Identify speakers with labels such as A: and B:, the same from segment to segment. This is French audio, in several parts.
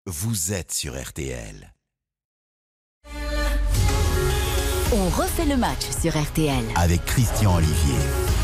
A: Vous êtes sur RTL.
B: On refait le match sur RTL.
A: Avec Christian Olivier.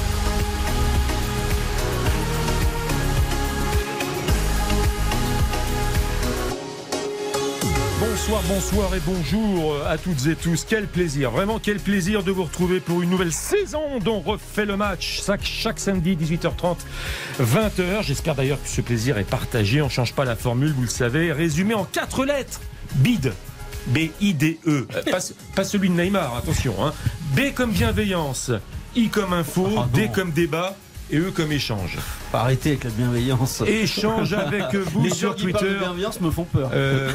C: Bonsoir et bonjour à toutes et tous. Quel plaisir, vraiment quel plaisir de vous retrouver pour une nouvelle saison dont on refait le match chaque samedi 18h30, 20h. J'espère d'ailleurs que ce plaisir est partagé. On ne change pas la formule, vous le savez. Résumé en 4 lettres. BIDE. B-I-D-E. Pas celui de Neymar, attention. Hein. B comme bienveillance, I comme info, D comme débat et E comme échange.
D: Arrêtez avec la bienveillance.
C: Échange avec vous
D: les
C: sur
D: gens qui
C: Twitter.
D: parlent de bienveillance me font peur.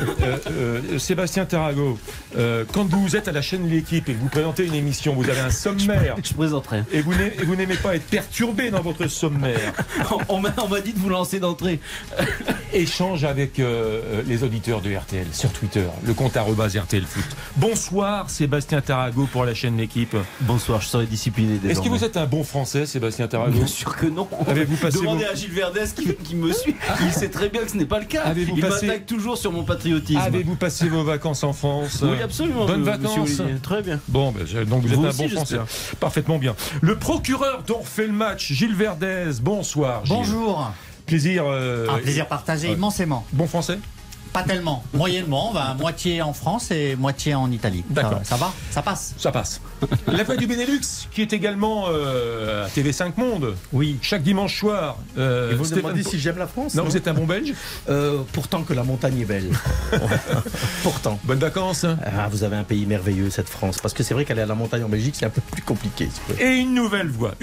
C: Sébastien Tarago, quand vous êtes à la chaîne L'Équipe et que vous présentez une émission, vous avez un sommaire.
D: Je présenterai.
C: Et vous n'aimez pas être perturbé dans votre sommaire.
D: On m'a dit de vous lancer d'entrée.
C: Échange avec les auditeurs de RTL sur Twitter, le compte @RTL Foot. Bonsoir Sébastien Tarago pour la chaîne L'Équipe.
D: Bonsoir, je serai discipliné désormais.
C: Est-ce que vous êtes un bon Français, Sébastien Tarago?
D: Bien sûr que non.
C: Avez-vous passé
D: Demandez à Gilles Verdez qui me suit. Il sait très bien que ce n'est pas le cas. Il m'attaque toujours sur mon patriotisme.
C: Avez-vous passé vos vacances en France?
D: Oui, absolument.
C: Bonnes vacances.
D: Très bien.
C: Bon, donc vous êtes un bon Français. Parfaitement bien. Le procureur dont fait le match, Gilles Verdez. Bonsoir, Gilles.
E: Bonjour.
C: Plaisir.
E: Un plaisir partagé immensément.
C: Bon français?
E: Pas tellement. Moyennement, moitié en France et moitié en Italie.
C: D'accord.
E: Ça va? Ça passe?
C: Ça passe. La voix du Benelux, qui est également à TV5 Monde.
F: Oui.
C: Chaque dimanche soir.
F: Et vous me demandez si j'aime la France?
C: Non, vous êtes un bon Belge?
F: Pourtant que la montagne est belle. Pourtant.
C: Bonnes vacances.
F: Vous avez un pays merveilleux, cette France. Parce que c'est vrai qu'aller à la montagne en Belgique, c'est un peu plus compliqué.
C: Et une nouvelle voix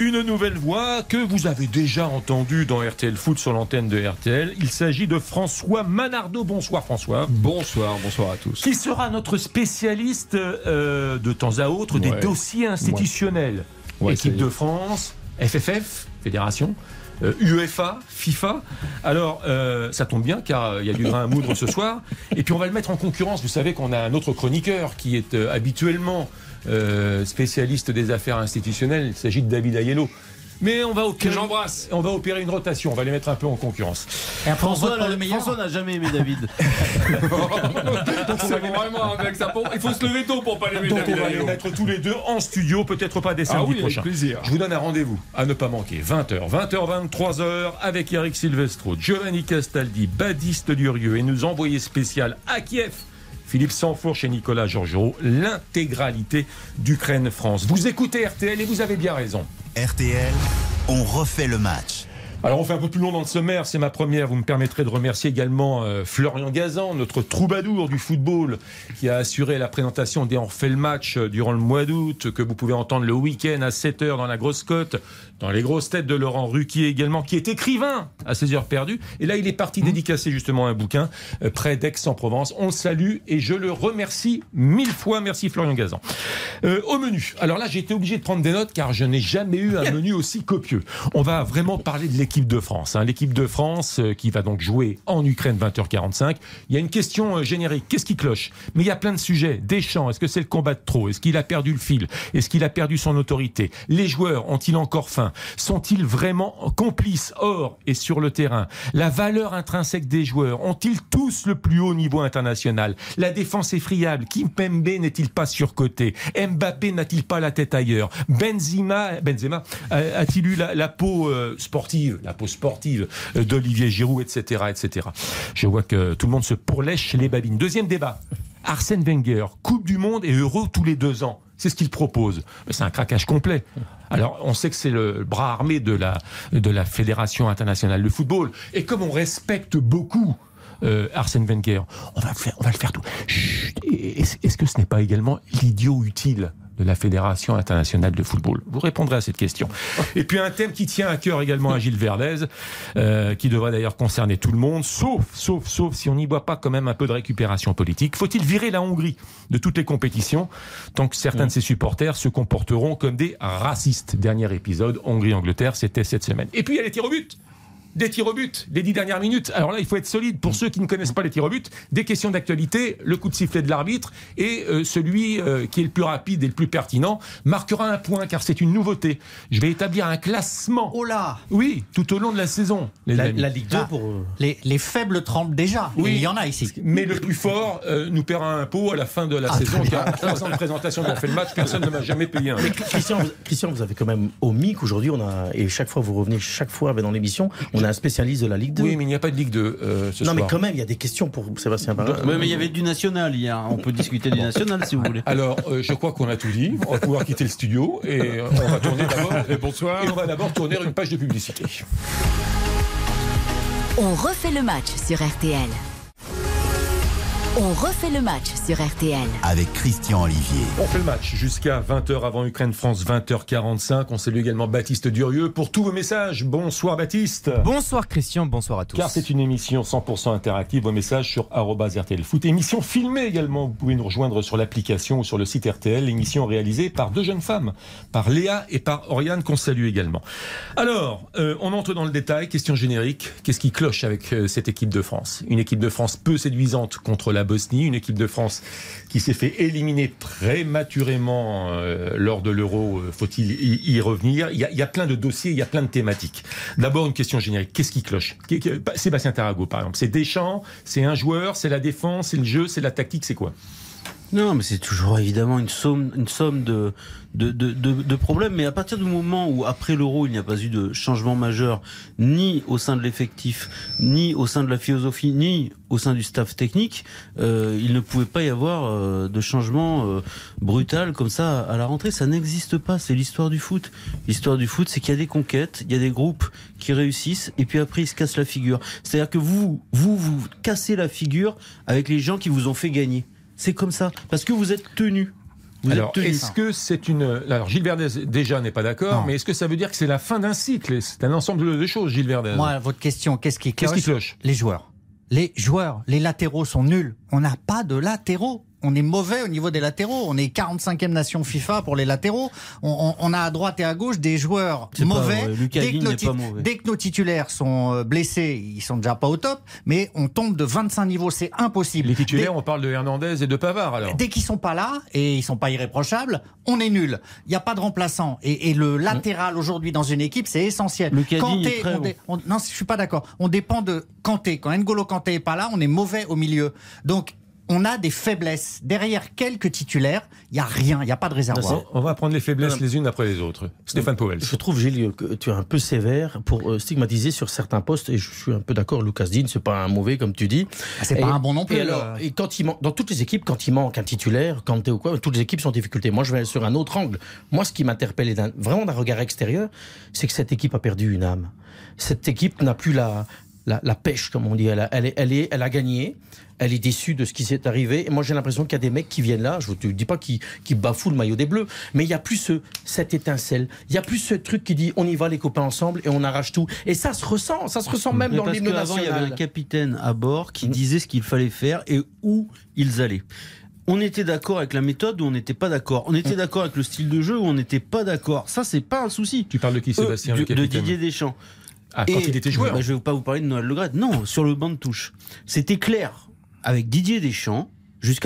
C: que vous avez déjà entendue dans RTL Foot sur l'antenne de RTL. Il s'agit de François Manardo. Bonsoir François.
G: Bonsoir à tous.
C: Qui sera notre spécialiste de temps à autre des dossiers institutionnels. Équipe de France, FFF, Fédération, UEFA, FIFA. Alors, ça tombe bien car il y a du grain à moudre ce soir. Et puis on va le mettre en concurrence. Vous savez qu'on a un autre chroniqueur qui est habituellement spécialiste des affaires institutionnelles. Il s'agit de David Aiello. Mais on va opérer une rotation, on va les mettre un peu en concurrence.
E: Et après,
D: François n'a jamais aimé David.
G: C'est vraiment un mec, il faut se lever tôt pour pas l'aimer.
C: Donc on va les mettre tous les deux en studio, peut-être pas dès samedi prochain.
G: Avec plaisir.
C: Je vous donne un rendez-vous à ne pas manquer. 20h, 23h avec Eric Silvestro, Giovanni Castaldi, Baptiste Durieux et nos envoyés spécial à Kiev, Philippe Sanfourche et Nicolas Georgerot, l'intégralité d'Ukraine-France. Vous écoutez RTL et vous avez bien raison.
A: RTL, on refait le match.
C: Alors on fait un peu plus long dans le sommaire, c'est ma première. Vous me permettrez de remercier également Florian Gazan, notre troubadour du football, qui a assuré la présentation des On refait le match durant le mois d'août, que vous pouvez entendre le week-end à 7h dans la grosse cote, dans les grosses têtes de Laurent Ruquier également, qui est écrivain à ses heures perdues. Et là il est parti dédicacer justement un bouquin près d'Aix-en-Provence. On le salue et je le remercie 1000 fois. Merci Florian Gazan. Au menu, alors là j'ai été obligé de prendre des notes car je n'ai jamais eu un menu aussi copieux. On va vraiment parler de l'équipe de France. L'équipe de France qui va donc jouer en Ukraine 20h45. Il y a une question générique. Qu'est-ce qui cloche? Mais il y a plein de sujets. Deschamps, est-ce que c'est le combat de trop? Est-ce qu'il a perdu le fil? Est-ce qu'il a perdu son autorité? Les joueurs ont-ils encore faim? Sont-ils vraiment complices hors et sur le terrain? La valeur intrinsèque des joueurs, ont-ils tous le plus haut niveau international? La défense est friable. Kimpembe n'est-il pas surcoté? Mbappé n'a-t-il pas la tête ailleurs? Benzema a-t-il eu la peau sportive d'Olivier Giroud, etc., etc. Je vois que tout le monde se pourlèche les babines. Deuxième débat. Arsène Wenger, Coupe du Monde et Euro tous les 2 ans. C'est ce qu'il propose. Mais c'est un craquage complet. Alors, on sait que c'est le bras armé de la Fédération internationale de football. Et comme on respecte beaucoup Arsène Wenger, on va le faire tout. Chut, est-ce que ce n'est pas également l'idiot utile de la Fédération internationale de football? Vous répondrez à cette question. Et puis un thème qui tient à cœur également à Gilles Verdez, qui devrait d'ailleurs concerner tout le monde, sauf si on n'y voit pas quand même un peu de récupération politique. Faut-il virer la Hongrie de toutes les compétitions tant que certains de ses supporters se comporteront comme des racistes? Dernier épisode, Hongrie-Angleterre, c'était cette semaine. Et puis il y a les tirs au but. des tirs au but, les 10 dernières minutes. Alors là, il faut être solide. Pour ceux qui ne connaissent pas les tirs au but, des questions d'actualité, le coup de sifflet de l'arbitre et celui qui est le plus rapide et le plus pertinent marquera un point, car c'est une nouveauté. Je vais établir un classement.
E: Oh là!
C: Oui, tout au long de la saison.
F: La Ligue 2 pour...
E: Les faibles tremblent déjà.
C: Oui.
E: Et il y en a ici.
C: Mais le plus fort nous paiera un pot à la fin de la saison. Car en 3 ans de présentation qu'on fait le match, personne ne m'a jamais payé un.
F: Mais Christian, vous avez quand même au MIC aujourd'hui, et chaque fois vous revenez dans l'émission, on a un spécialiste de la Ligue 2.
C: Oui, mais il n'y a pas de Ligue 2 ce soir.
F: Non, mais quand même, il y a des questions pour Sébastien Parra.
D: Oui, mais il y avait du national hier. On peut discuter du national si vous voulez.
C: Alors, je crois qu'on a tout dit. On va pouvoir quitter le studio et on va tourner d'abord. Bonsoir. Et on va d'abord tourner une page de publicité.
B: On refait le match sur RTL. On refait le match sur RTL.
A: Avec Christian Olivier.
C: On fait le match jusqu'à 20h avant Ukraine-France, 20h45. On salue également Baptiste Durieux pour tous vos messages. Bonsoir Baptiste.
H: Bonsoir Christian, bonsoir à tous.
C: Car c'est une émission 100% interactive. Vos messages sur @RTL Foot. Émission filmée également. Vous pouvez nous rejoindre sur l'application ou sur le site RTL. Émission réalisée par 2 jeunes femmes, par Léa et par Oriane, qu'on salue également. Alors, on entre dans le détail. Question générique. Qu'est-ce qui cloche avec cette équipe de France ? Une équipe de France peu séduisante contre la Bosnie, une équipe de France qui s'est fait éliminer prématurément lors de l'Euro. Faut-il y revenir ? Il y a plein de dossiers, il y a plein de thématiques. D'abord, une question générique. Qu'est-ce qui cloche ? Sébastien Tarago, par exemple. C'est Deschamps, c'est un joueur, c'est la défense, c'est le jeu, c'est la tactique, c'est quoi ?
D: Non, mais c'est toujours évidemment une somme de problèmes. Mais à partir du moment où, après l'Euro, il n'y a pas eu de changement majeur, ni au sein de l'effectif, ni au sein de la philosophie, ni au sein du staff technique, il ne pouvait pas y avoir de changement brutal comme ça à la rentrée. Ça n'existe pas. C'est l'histoire du foot. L'histoire du foot, c'est qu'il y a des conquêtes, il y a des groupes qui réussissent, et puis après, ils se cassent la figure. C'est-à-dire que vous cassez la figure avec les gens qui vous ont fait gagner. C'est comme ça, parce que vous êtes tenu.
C: Alors, est-ce que c'est une... Alors, Gilles Verdez, déjà, n'est pas d'accord, mais est-ce que ça veut dire que c'est la fin d'un cycle ? C'est un ensemble de choses, Gilles Verdez.
E: Moi, votre question, qu'est-ce qui
C: cloche ?
E: Les joueurs. Les latéraux sont nuls. On n'a pas de latéraux. On est mauvais au niveau des latéraux. On est 45e nation FIFA pour les latéraux. On a à droite et à gauche des joueurs mauvais. Dès que nos titulaires sont blessés, ils sont déjà pas au top. Mais on tombe de 25 niveaux, c'est impossible.
C: Les titulaires, on parle de Hernandez et de Pavard alors.
E: Dès qu'ils sont pas là et ils sont pas irréprochables, on est nul. Il n'y a pas de remplaçant. Et le latéral aujourd'hui dans une équipe, c'est essentiel.
D: Kanté,
E: non, je suis pas d'accord. On dépend de Kanté. Quand N'Golo Kanté est pas là, on est mauvais au milieu. Donc on a des faiblesses. Derrière quelques titulaires, il n'y a rien, il n'y a pas de réservoir.
C: On va prendre les faiblesses les unes après les autres. Stéphane Powell.
F: Je trouve, Gilles, que tu es un peu sévère pour stigmatiser sur certains postes, et je suis un peu d'accord, Lucas Digne, c'est pas un mauvais, comme tu dis.
E: C'est pas un bon non plus.
F: Et quand dans toutes les équipes, quand il manque un titulaire, Kanté ou quoi, toutes les équipes sont en difficulté. Moi, je vais sur un autre angle. Moi, ce qui m'interpelle vraiment d'un regard extérieur, c'est que cette équipe a perdu une âme. Cette équipe n'a plus la pêche, comme on dit. Elle a gagné. Elle est déçue de ce qui s'est arrivé. Et moi, j'ai l'impression qu'il y a des mecs qui viennent là, je ne te dis pas qui bafouent le maillot des Bleus, mais il n'y a plus cette étincelle. Il n'y a plus ce truc qui dit on y va les copains ensemble et on arrache tout. Et ça se ressent même dans l'hymne national.
D: Il y avait un capitaine à bord qui disait ce qu'il fallait faire et où ils allaient. On était d'accord avec la méthode ou on n'était pas d'accord. On était d'accord avec le style de jeu ou on n'était pas d'accord. Ça, c'est pas un souci.
C: Tu parles de qui, Sébastien, le capitaine ?
D: De Didier Deschamps.
C: Ah, quand il était joueur.
D: Je ne vais pas vous parler de Noël Le Graët. Non, sur le banc de touche. C'était clair. Avec Didier Deschamps, jusqu'à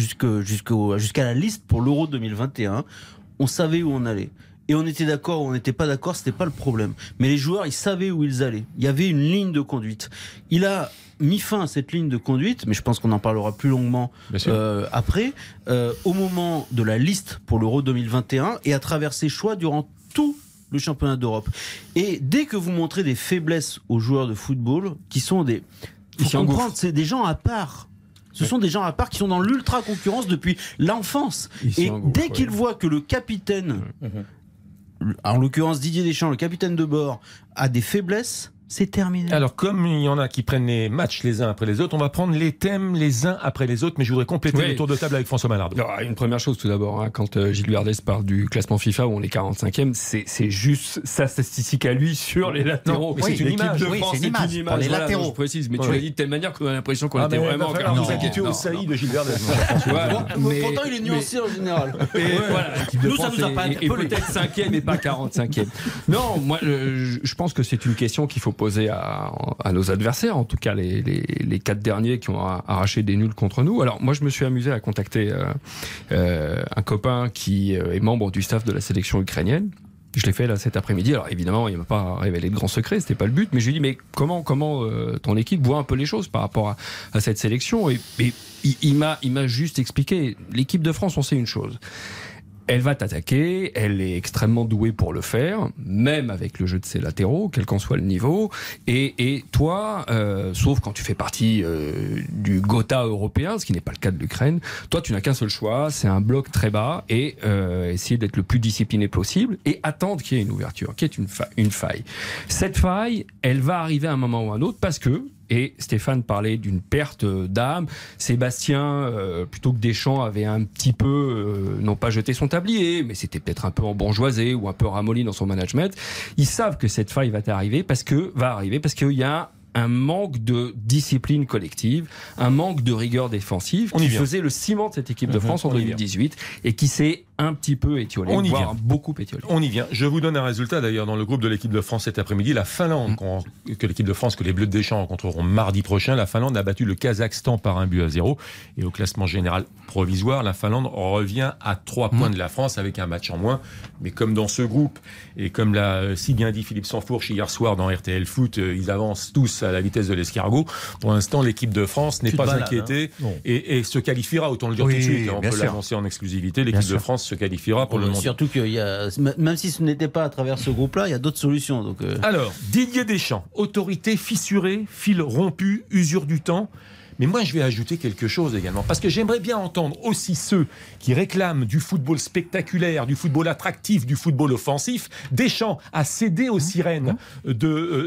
D: la liste pour l'Euro 2021, on savait où on allait. Et on était d'accord ou on n'était pas d'accord, c'était pas le problème. Mais les joueurs, ils savaient où ils allaient. Il y avait une ligne de conduite. Il a mis fin à cette ligne de conduite, mais je pense qu'on en parlera plus longuement après, au moment de la liste pour l'Euro 2021 et à travers ses choix durant tout le championnat d'Europe. Et dès que vous montrez des faiblesses aux joueurs de football, qui sont des... Il faut comprendre, c'est des gens à part. Ce sont des gens à part qui sont dans l'ultra-concurrence depuis l'enfance. Et dès qu'ils voient que le capitaine, en l'occurrence Didier Deschamps, le capitaine de bord, a des faiblesses, c'est terminé.
C: Alors, comme il y en a qui prennent les matchs les uns après les autres, on va prendre les thèmes les uns après les autres, mais je voudrais compléter le tour de table avec François Malardo.
G: Alors, une première chose tout d'abord, quand Gilles Verdez parle du classement FIFA où on est 45e, c'est juste sa statistique à lui sur les latéraux.
C: Mais c'est une image.
G: De France,
E: c'est une image pour les latéraux.
G: Je précise, mais tu l'as dit de telle manière qu'on a l'impression qu'on était vraiment en 45e.
C: Vous habituez au saillie de Gilles Verdez.
D: Pourtant, il est nuancé en général.
G: Nous, ça nous a pas interpellé. Peut-être 5e et pas 45e. Non, moi, je pense que c'est une question qu'il faut poser opposés à nos adversaires, en tout cas les 4 derniers qui ont arraché des nuls contre nous. Alors moi je me suis amusé à contacter un copain qui est membre du staff de la sélection ukrainienne. Je l'ai fait là cet après-midi. Alors évidemment, il m'a pas révélé de grands secrets, c'était pas le but, mais je lui ai dit mais comment ton équipe voit un peu les choses par rapport à cette sélection, et il m'a juste expliqué. L'équipe de France, on sait une chose. Elle va t'attaquer, elle est extrêmement douée pour le faire, même avec le jeu de ses latéraux, quel qu'en soit le niveau. Et toi, sauf quand tu fais partie du Gotha européen, ce qui n'est pas le cas de l'Ukraine, toi tu n'as qu'un seul choix, c'est un bloc très bas et essayer d'être le plus discipliné possible et attendre qu'il y ait une ouverture, qu'il y ait une faille. Cette faille, elle va arriver à un moment ou à un autre parce que, et Stéphane parlait d'une perte d'âme. Sébastien, plutôt que Deschamps, avait un petit peu, non pas jeté son tablier, mais c'était peut-être un peu embourgeoisé ou un peu ramolli dans son management. Ils savent que cette faille va arriver parce qu'il y a un manque de discipline collective, un manque de rigueur défensive qui faisait le ciment de cette équipe de France en 2018 et qui s'est un petit peu étiolé, voire beaucoup étiolé.
C: On y vient. Je vous donne un résultat d'ailleurs dans le groupe de l'équipe de France cet après-midi. La Finlande, que l'équipe de France, que les Bleus de Deschamps rencontreront mardi prochain, la Finlande a battu le Kazakhstan par 1-0. Et au classement général provisoire, la Finlande revient à 3 points de la France avec un match en moins. Mais comme dans ce groupe, et comme l'a si bien dit Philippe Sansfourche hier soir dans RTL Foot, ils avancent tous à la vitesse de l'escargot. Pour l'instant, l'équipe de France n'est pas inquiétée et se qualifiera, autant le dire tout de suite. On peut l'annoncer en exclusivité. L'équipe de France se qualifiera pour le monde.
D: Surtout qu'il y a, même si ce n'était pas à travers ce groupe-là, il y a d'autres solutions. Donc
C: Alors, Didier Deschamps, autorité fissurée, fil rompu, usure du temps. Mais moi, je vais ajouter quelque chose également, parce que j'aimerais bien entendre aussi ceux qui réclament du football spectaculaire, du football attractif, du football offensif. Deschamps a cédé aux sirènes de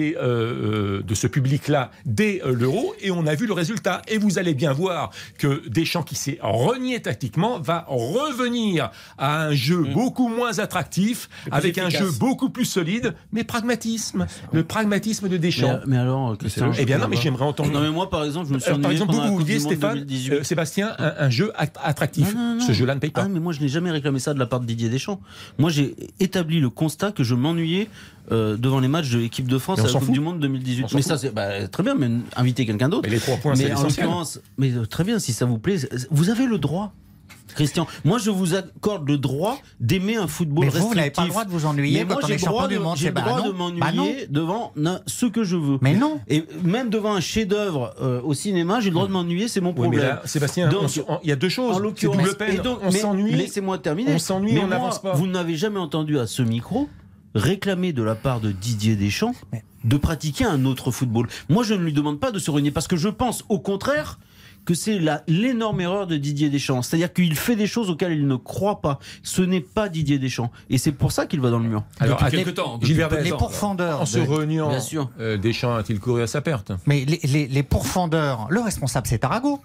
C: ce public-là dès l'Euro, et on a vu le résultat. Et vous allez bien voir que Deschamps, qui s'est renié tactiquement, va revenir à un jeu beaucoup moins attractif, avec un jeu beaucoup plus solide, mais pragmatisme. Le pragmatisme de Deschamps.
D: Mais alors, Christian,
C: eh bien non, mais j'aimerais entendre.
D: Non, mais moi, par exemple, je me suis
C: par exemple, vous
D: vouliez,
C: Stéphane, Sébastien, un jeu attractif.
D: Non.
C: Ce jeu-là ne paye pas.
D: Ah, mais moi, je n'ai jamais réclamé ça de la part de Didier Deschamps. Moi, j'ai établi le constat que je m'ennuyais devant les matchs de l'équipe de France à la Coupe du Monde 2018. Mais ça, c'est très bien, mais inviter quelqu'un d'autre.
C: Mais les 3 points, c'est
D: en l'occurrence, mais très bien, si ça vous plaît, vous avez le droit. Christian, moi je vous accorde le droit d'aimer un football restrictif.
E: Vous n'avez pas le droit de vous ennuyer quand on est champion du monde.
D: J'ai le droit de m'ennuyer devant ce que je veux.
E: Mais non.
D: Et même devant un chef-d'œuvre au cinéma, j'ai le droit de m'ennuyer, c'est mon problème.
C: Mais là, Sébastien, il y a deux choses.
D: En l'occurrence, on s'ennuie. Laissez-moi terminer.
C: On s'ennuie, on n'avance pas.
D: Vous n'avez jamais entendu à ce micro réclamer de la part de Didier Deschamps de pratiquer un autre football. Moi, je ne lui demande pas de se renier parce que je pense au contraire que c'est l'énorme erreur de Didier Deschamps. C'est-à-dire qu'il fait des choses auxquelles il ne croit pas. Ce n'est pas Didier Deschamps. Et c'est pour ça qu'il va dans le mur.
C: Alors,
G: depuis quelque temps.
E: Les pourfendeurs.
C: En se reniant, Deschamps a-t-il couru à sa perte?
E: Mais les pourfendeurs, le responsable c'est Arago.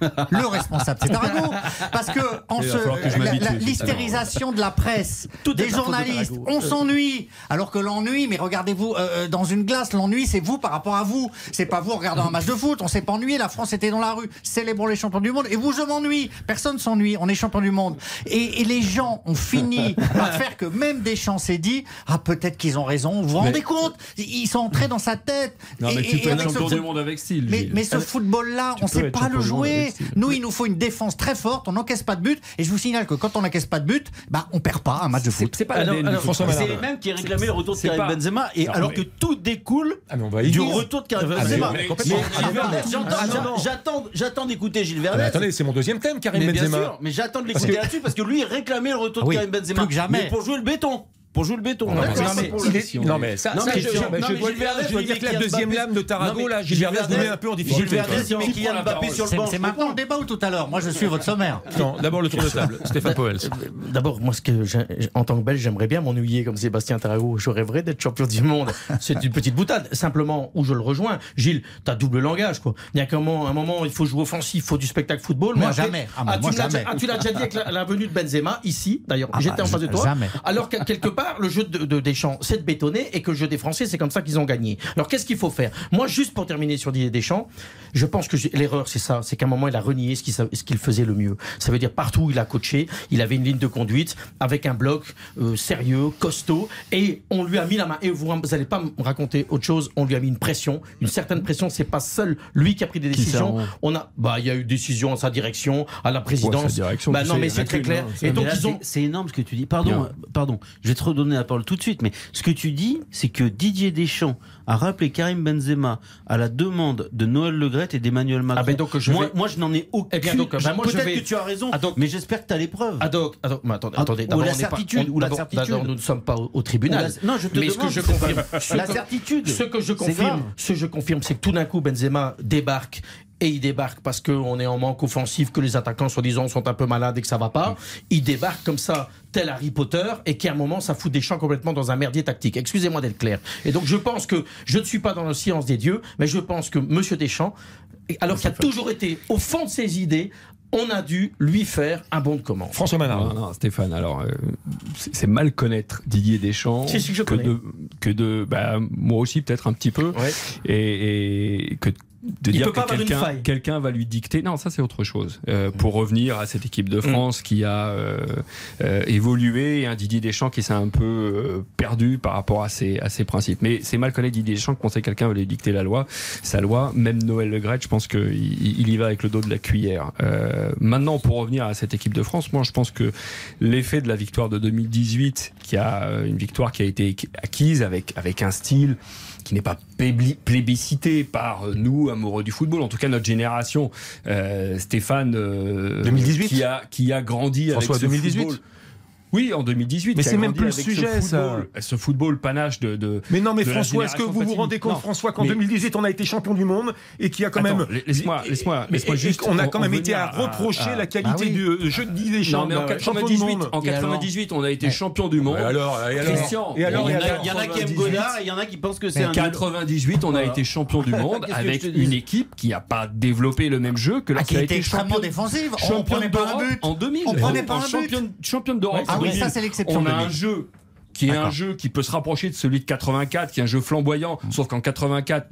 E: Parce que l'hystérisation de la presse, des journalistes, on s'ennuie. Alors que l'ennui, mais regardez-vous dans une glace, l'ennui c'est vous par rapport à vous. C'est pas vous en regardant un match de foot, on s'est pas ennuyé, la France était dans la rue, célébrons les champions du monde, et vous, je m'ennuie. Personne s'ennuie, on est champion du monde. Et les gens ont fini par faire que même Deschamps s'est dit, peut-être qu'ils ont raison, vous vous rendez compte? Ils sont entrés dans sa tête.
G: Non, mais tu peux être champion du monde avec style.
E: Mais ce football-là, on ne sait pas le jouer. Nous, il nous faut une défense très forte, on n'encaisse pas de but, et je vous signale que quand on n'encaisse pas de but, on perd pas un match de foot.
G: C'est pas
D: c'est les mêmes qui réclamaient le retour de Karim Benzema, et alors que tout découle du retour de Karim Benzema. J'attends d'écouter Gilles Verdez.
C: Attendez, c'est mon deuxième thème, Karim Benzema.
D: Bien sûr, mais j'attends de l'écouter là-dessus parce que lui, il réclamait le retour de Karim Benzema.
E: Plus que jamais.
D: Mais pour jouer le béton.
C: Non mais ça, je dois dire que la deuxième lame de Tarago, là, Gilles Verdez vous met un peu en difficulté.
D: Gilles Verdez, il met Kylian Mbappé sur le banc.
E: C'est maintenant le débat ou tout à l'heure? Moi, je suis votre sommaire.
C: Non, d'abord le tour de table. Stéphane Poels.
F: D'abord, moi, en tant que Belge, j'aimerais bien m'ennuyer comme Sébastien Tarago. Je rêverais d'être champion du monde. C'est une petite boutade. Simplement, où je le rejoins, Gilles, t'as double langage, quoi. Il y a un moment, il faut jouer offensif, il faut du spectacle football.
E: Moi, jamais.
F: Tu l'as déjà dit avec la venue de Benzema, ici, d'ailleurs. J'étais en face de toi. Alors, quelque part, part, le jeu de Deschamps, c'est de bétonner, et que le jeu des Français, c'est comme ça qu'ils ont gagné. Alors, qu'est-ce qu'il faut faire? Moi, juste pour terminer sur Didier Deschamps, je pense que l'erreur, c'est ça, c'est qu'à un moment, il a renié ce qu'il faisait le mieux. Ça veut dire, partout où il a coaché, il avait une ligne de conduite, avec un bloc sérieux, costaud, et on lui a mis la main. Et vous n'allez pas me raconter autre chose, on lui a mis une pression, une certaine pression, c'est pas seul lui qui a pris des décisions. Il y a eu décision à sa direction, à la présidence. Non, mais c'est très clair. Et donc,
D: c'est énorme ce que tu dis. Pardon, je vais te redonner la parole tout de suite, mais ce que tu dis, c'est que Didier Deschamps a rappelé Karim Benzema à la demande de Noël Le Graët et d'Emmanuel Macron. Moi, je n'en ai aucune. Peut-être que tu as raison, mais j'espère que tu as les preuves.
F: Attendez.
D: Ou la certitude.
F: Nous ne sommes pas au tribunal.
D: Non, je te demande.
F: Ce que je confirme,
D: la certitude.
F: Ce que je confirme, c'est que tout d'un coup, Benzema débarque. Et il débarque parce qu'on est en manque offensif, que les attaquants, soi-disant, sont un peu malades et que ça va pas. Il débarque comme ça, tel Harry Potter, et qu'à un moment, ça fout Deschamps complètement dans un merdier tactique. Excusez-moi d'être clair. Et donc, je pense que je ne suis pas dans le silence des dieux, mais je pense que M. Deschamps, alors qu'il a toujours été au fond de ses idées, on a dû lui faire un bon de commande.
C: François Manard.
G: Non, Stéphane, alors, c'est mal connaître Didier Deschamps.
F: C'est ce que je connais.
G: Moi aussi, peut-être un petit peu. Ouais. Et que de dire que quelqu'un va lui dicter. Non, ça c'est autre chose. Pour revenir à cette équipe de France qui a évolué, et un Didier Deschamps qui s'est un peu perdu par rapport à ses principes. Mais c'est mal connaître Didier Deschamps quand quelqu'un va lui dicter sa loi. Même Noël Le Graët, je pense qu'il y va avec le dos de la cuillère. Maintenant, pour revenir à cette équipe de France, moi je pense que l'effet de la victoire de 2018, une victoire qui a été acquise avec un style qui n'est pas plébiscité par nous, amoureux du football, en tout cas notre génération, Stéphane,
C: 2018
G: qui a grandi
C: François,
G: avec ce
C: 2018
G: football. Oui, en 2018.
C: Mais c'est même plus le sujet,
G: ce football panache de.
C: Mais non, mais François, est-ce que vous vous rendez compte, François, qu'en 2018, on a été champion du monde et qu'il y a quand même.
G: Laisse-moi juste.
C: On a quand même été à reprocher la qualité du jeu de Didier Deschamps.
G: Non, mais en 98, on a été champion du monde.
F: Christian.
D: Et alors, il y en a qui aiment Godard et il y en a qui pensent que c'est un.
G: En 98, on a été champion du monde avec une équipe qui n'a pas développé le même jeu que lorsqu'elle a été
E: extrêmement défensive.
G: On prenait pas un but en 2000.
E: On prenait pas un but.
G: Championne d'Europe.
E: Oui, ça c'est l'exception.
G: On a un jeu qui est un jeu qui peut se rapprocher de celui de 84, qui est un jeu flamboyant, sauf qu'en 84,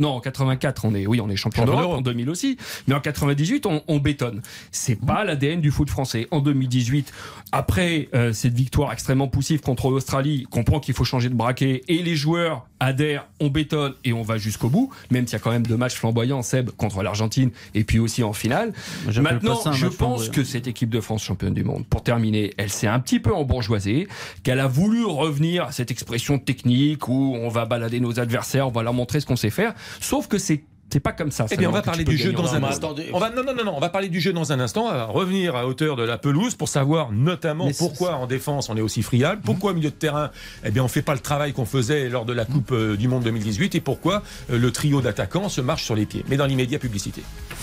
G: on est champion d'Europe, en 2000 aussi, mais en 98, on bétonne. C'est pas l'ADN du foot français. En 2018, après cette victoire extrêmement poussive contre l'Australie, on comprend qu'il faut changer de braquet, et les joueurs adhèrent, on bétonne, et on va jusqu'au bout, même s'il y a quand même 2 matchs flamboyants, Seb, contre l'Argentine, et puis aussi en finale. Maintenant, je pense que cette équipe de France championne du monde, pour terminer, elle s'est un petit peu embourgeoisée, qu'elle a voulu revenir à cette expression technique où on va balader nos adversaires, on va leur montrer ce qu'on sait faire, sauf que c'est pas comme ça.
C: Eh bien, on va parler du jeu dans un instant. On va parler du jeu dans un instant. On va revenir à hauteur de la pelouse pour savoir notamment pourquoi en défense on est aussi friable, pourquoi au milieu de terrain, on fait pas le travail qu'on faisait lors de la Coupe du Monde 2018 et pourquoi le trio d'attaquants se marche sur les pieds. Mais dans l'immédiat, publicité.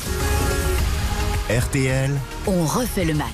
A: RTL.
B: On refait le match.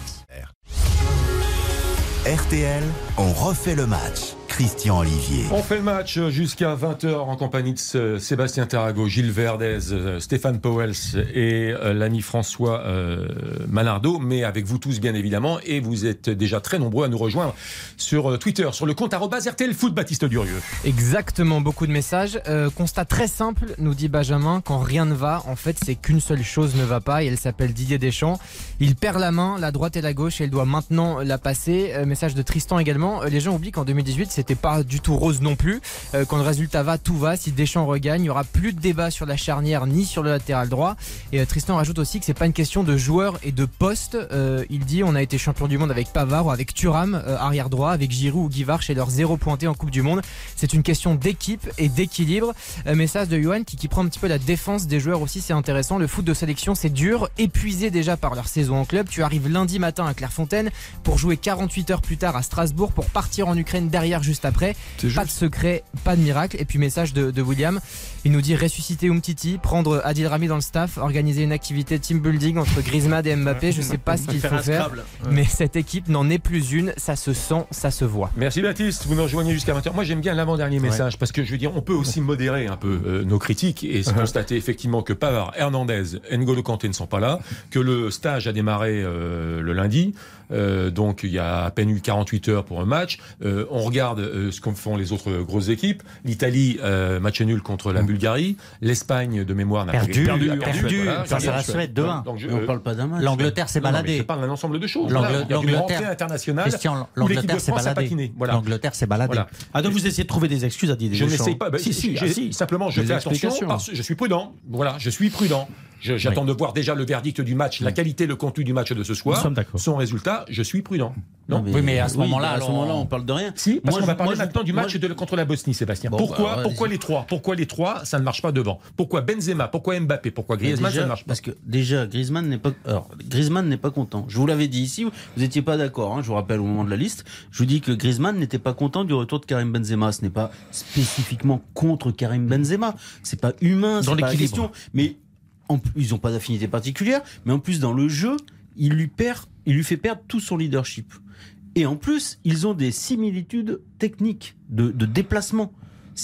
A: RTL, on refait le match. Christian Olivier.
C: On fait le match jusqu'à 20h en compagnie de Sébastien Tarago, Gilles Verdez, Stéphane Pauwels et l'ami François Manardo, mais avec vous tous bien évidemment, et vous êtes déjà très nombreux à nous rejoindre sur Twitter, sur le compte @RTL Foot. Baptiste Durieux.
H: Exactement, beaucoup de messages. Constat très simple, nous dit Benjamin, quand rien ne va, en fait c'est qu'une seule chose ne va pas, et elle s'appelle Didier Deschamps. Il perd la main, la droite et la gauche, et il doit maintenant la passer. Message de Tristan également, les gens oublient qu'en 2018 c'était pas du tout rose non plus. Quand le résultat va, tout va. Si Deschamps regagne, il n'y aura plus de débat sur la charnière ni sur le latéral droit. Et Tristan rajoute aussi que c'est pas une question de joueurs et de postes. Il dit on a été champion du monde avec Pavard ou avec Thuram arrière droit, avec Giroud ou Guy Varche et leurs 0 pointés en Coupe du Monde. C'est une question d'équipe et d'équilibre. Message de Johan qui prend un petit peu la défense des joueurs aussi, c'est intéressant. Le foot de sélection c'est dur, épuisé déjà par leur saison en club. Tu arrives lundi matin à Clairefontaine pour jouer 48 heures plus tard à Strasbourg pour partir en Ukraine derrière juste après. Pas de secret, pas de miracle. Et puis message de William, il nous dit ressusciter Umtiti, prendre Adil Rami dans le staff, organiser une activité team building entre Griezmann et Mbappé. Je sais pas ce qu'il faut faire, mais cette équipe n'en est plus une, ça se sent, ça se voit.
C: Merci Baptiste, vous nous rejoignez jusqu'à 20h. Moi j'aime bien l'avant-dernier message parce que je veux dire, on peut aussi modérer un peu nos critiques et se constater effectivement que Pavard, Hernandez, N'Golo Kanté ne sont pas là, que le stage a démarré le lundi. Donc il y a à peine eu 48 heures pour un match. On regarde ce qu'en font les autres grosses équipes, l'Italie, match nul contre la Bulgarie, l'Espagne de mémoire n'a
E: Perdu,
C: voilà,
E: face à la Suède 2-1.
D: On parle pas d'un match.
E: L'Angleterre s'est baladée.
C: Je parle d'un ensemble de choses. Il y a une rentrée internationale.
E: Christian,
C: où l'équipe de
E: l'Angleterre s'est
C: France a
E: baladée.
C: patiné. Voilà.
E: L'Angleterre s'est baladée.
C: Voilà.
F: Ah, donc vous essayez de trouver des excuses à Didier
C: Je
F: Deschamps.
C: n'essaye pas. Simplement, je
G: Des
C: fais attention
G: explications.
C: parce que je suis prudent. Voilà, je suis prudent. J'attends de voir déjà le verdict du match, la qualité, le contenu du match de ce soir.
F: Nous sommes d'accord.
C: Son résultat, je suis prudent. Non,
E: Oui, mais à ce moment-là,
D: on parle de rien.
C: Si, parce qu'on va parler
D: je-
C: maintenant du
D: moi,
C: match contre la Bosnie, Sébastien.
D: Bon,
C: pourquoi,
D: bah,
C: pourquoi
D: vas-y.
C: les trois Pourquoi les trois, ça ne marche pas devant? Pourquoi Benzema? Pourquoi Mbappé? Pourquoi Griezmann,
D: déjà,
C: ça ne marche pas?
D: Parce que déjà, Griezmann n'est pas content. Je vous l'avais dit ici, vous n'étiez pas d'accord, hein, je vous rappelle au moment de la liste. Je vous dis que Griezmann n'était pas content du retour de Karim Benzema. Ce n'est pas spécifiquement contre Karim Benzema. C'est pas humain,
F: Dans
D: c'est pas la
F: l'équilibre.
D: question. Mais ils n'ont pas d'affinité particulière, mais en plus dans le jeu, il lui fait perdre tout son leadership. Et en plus, ils ont des similitudes techniques de déplacement.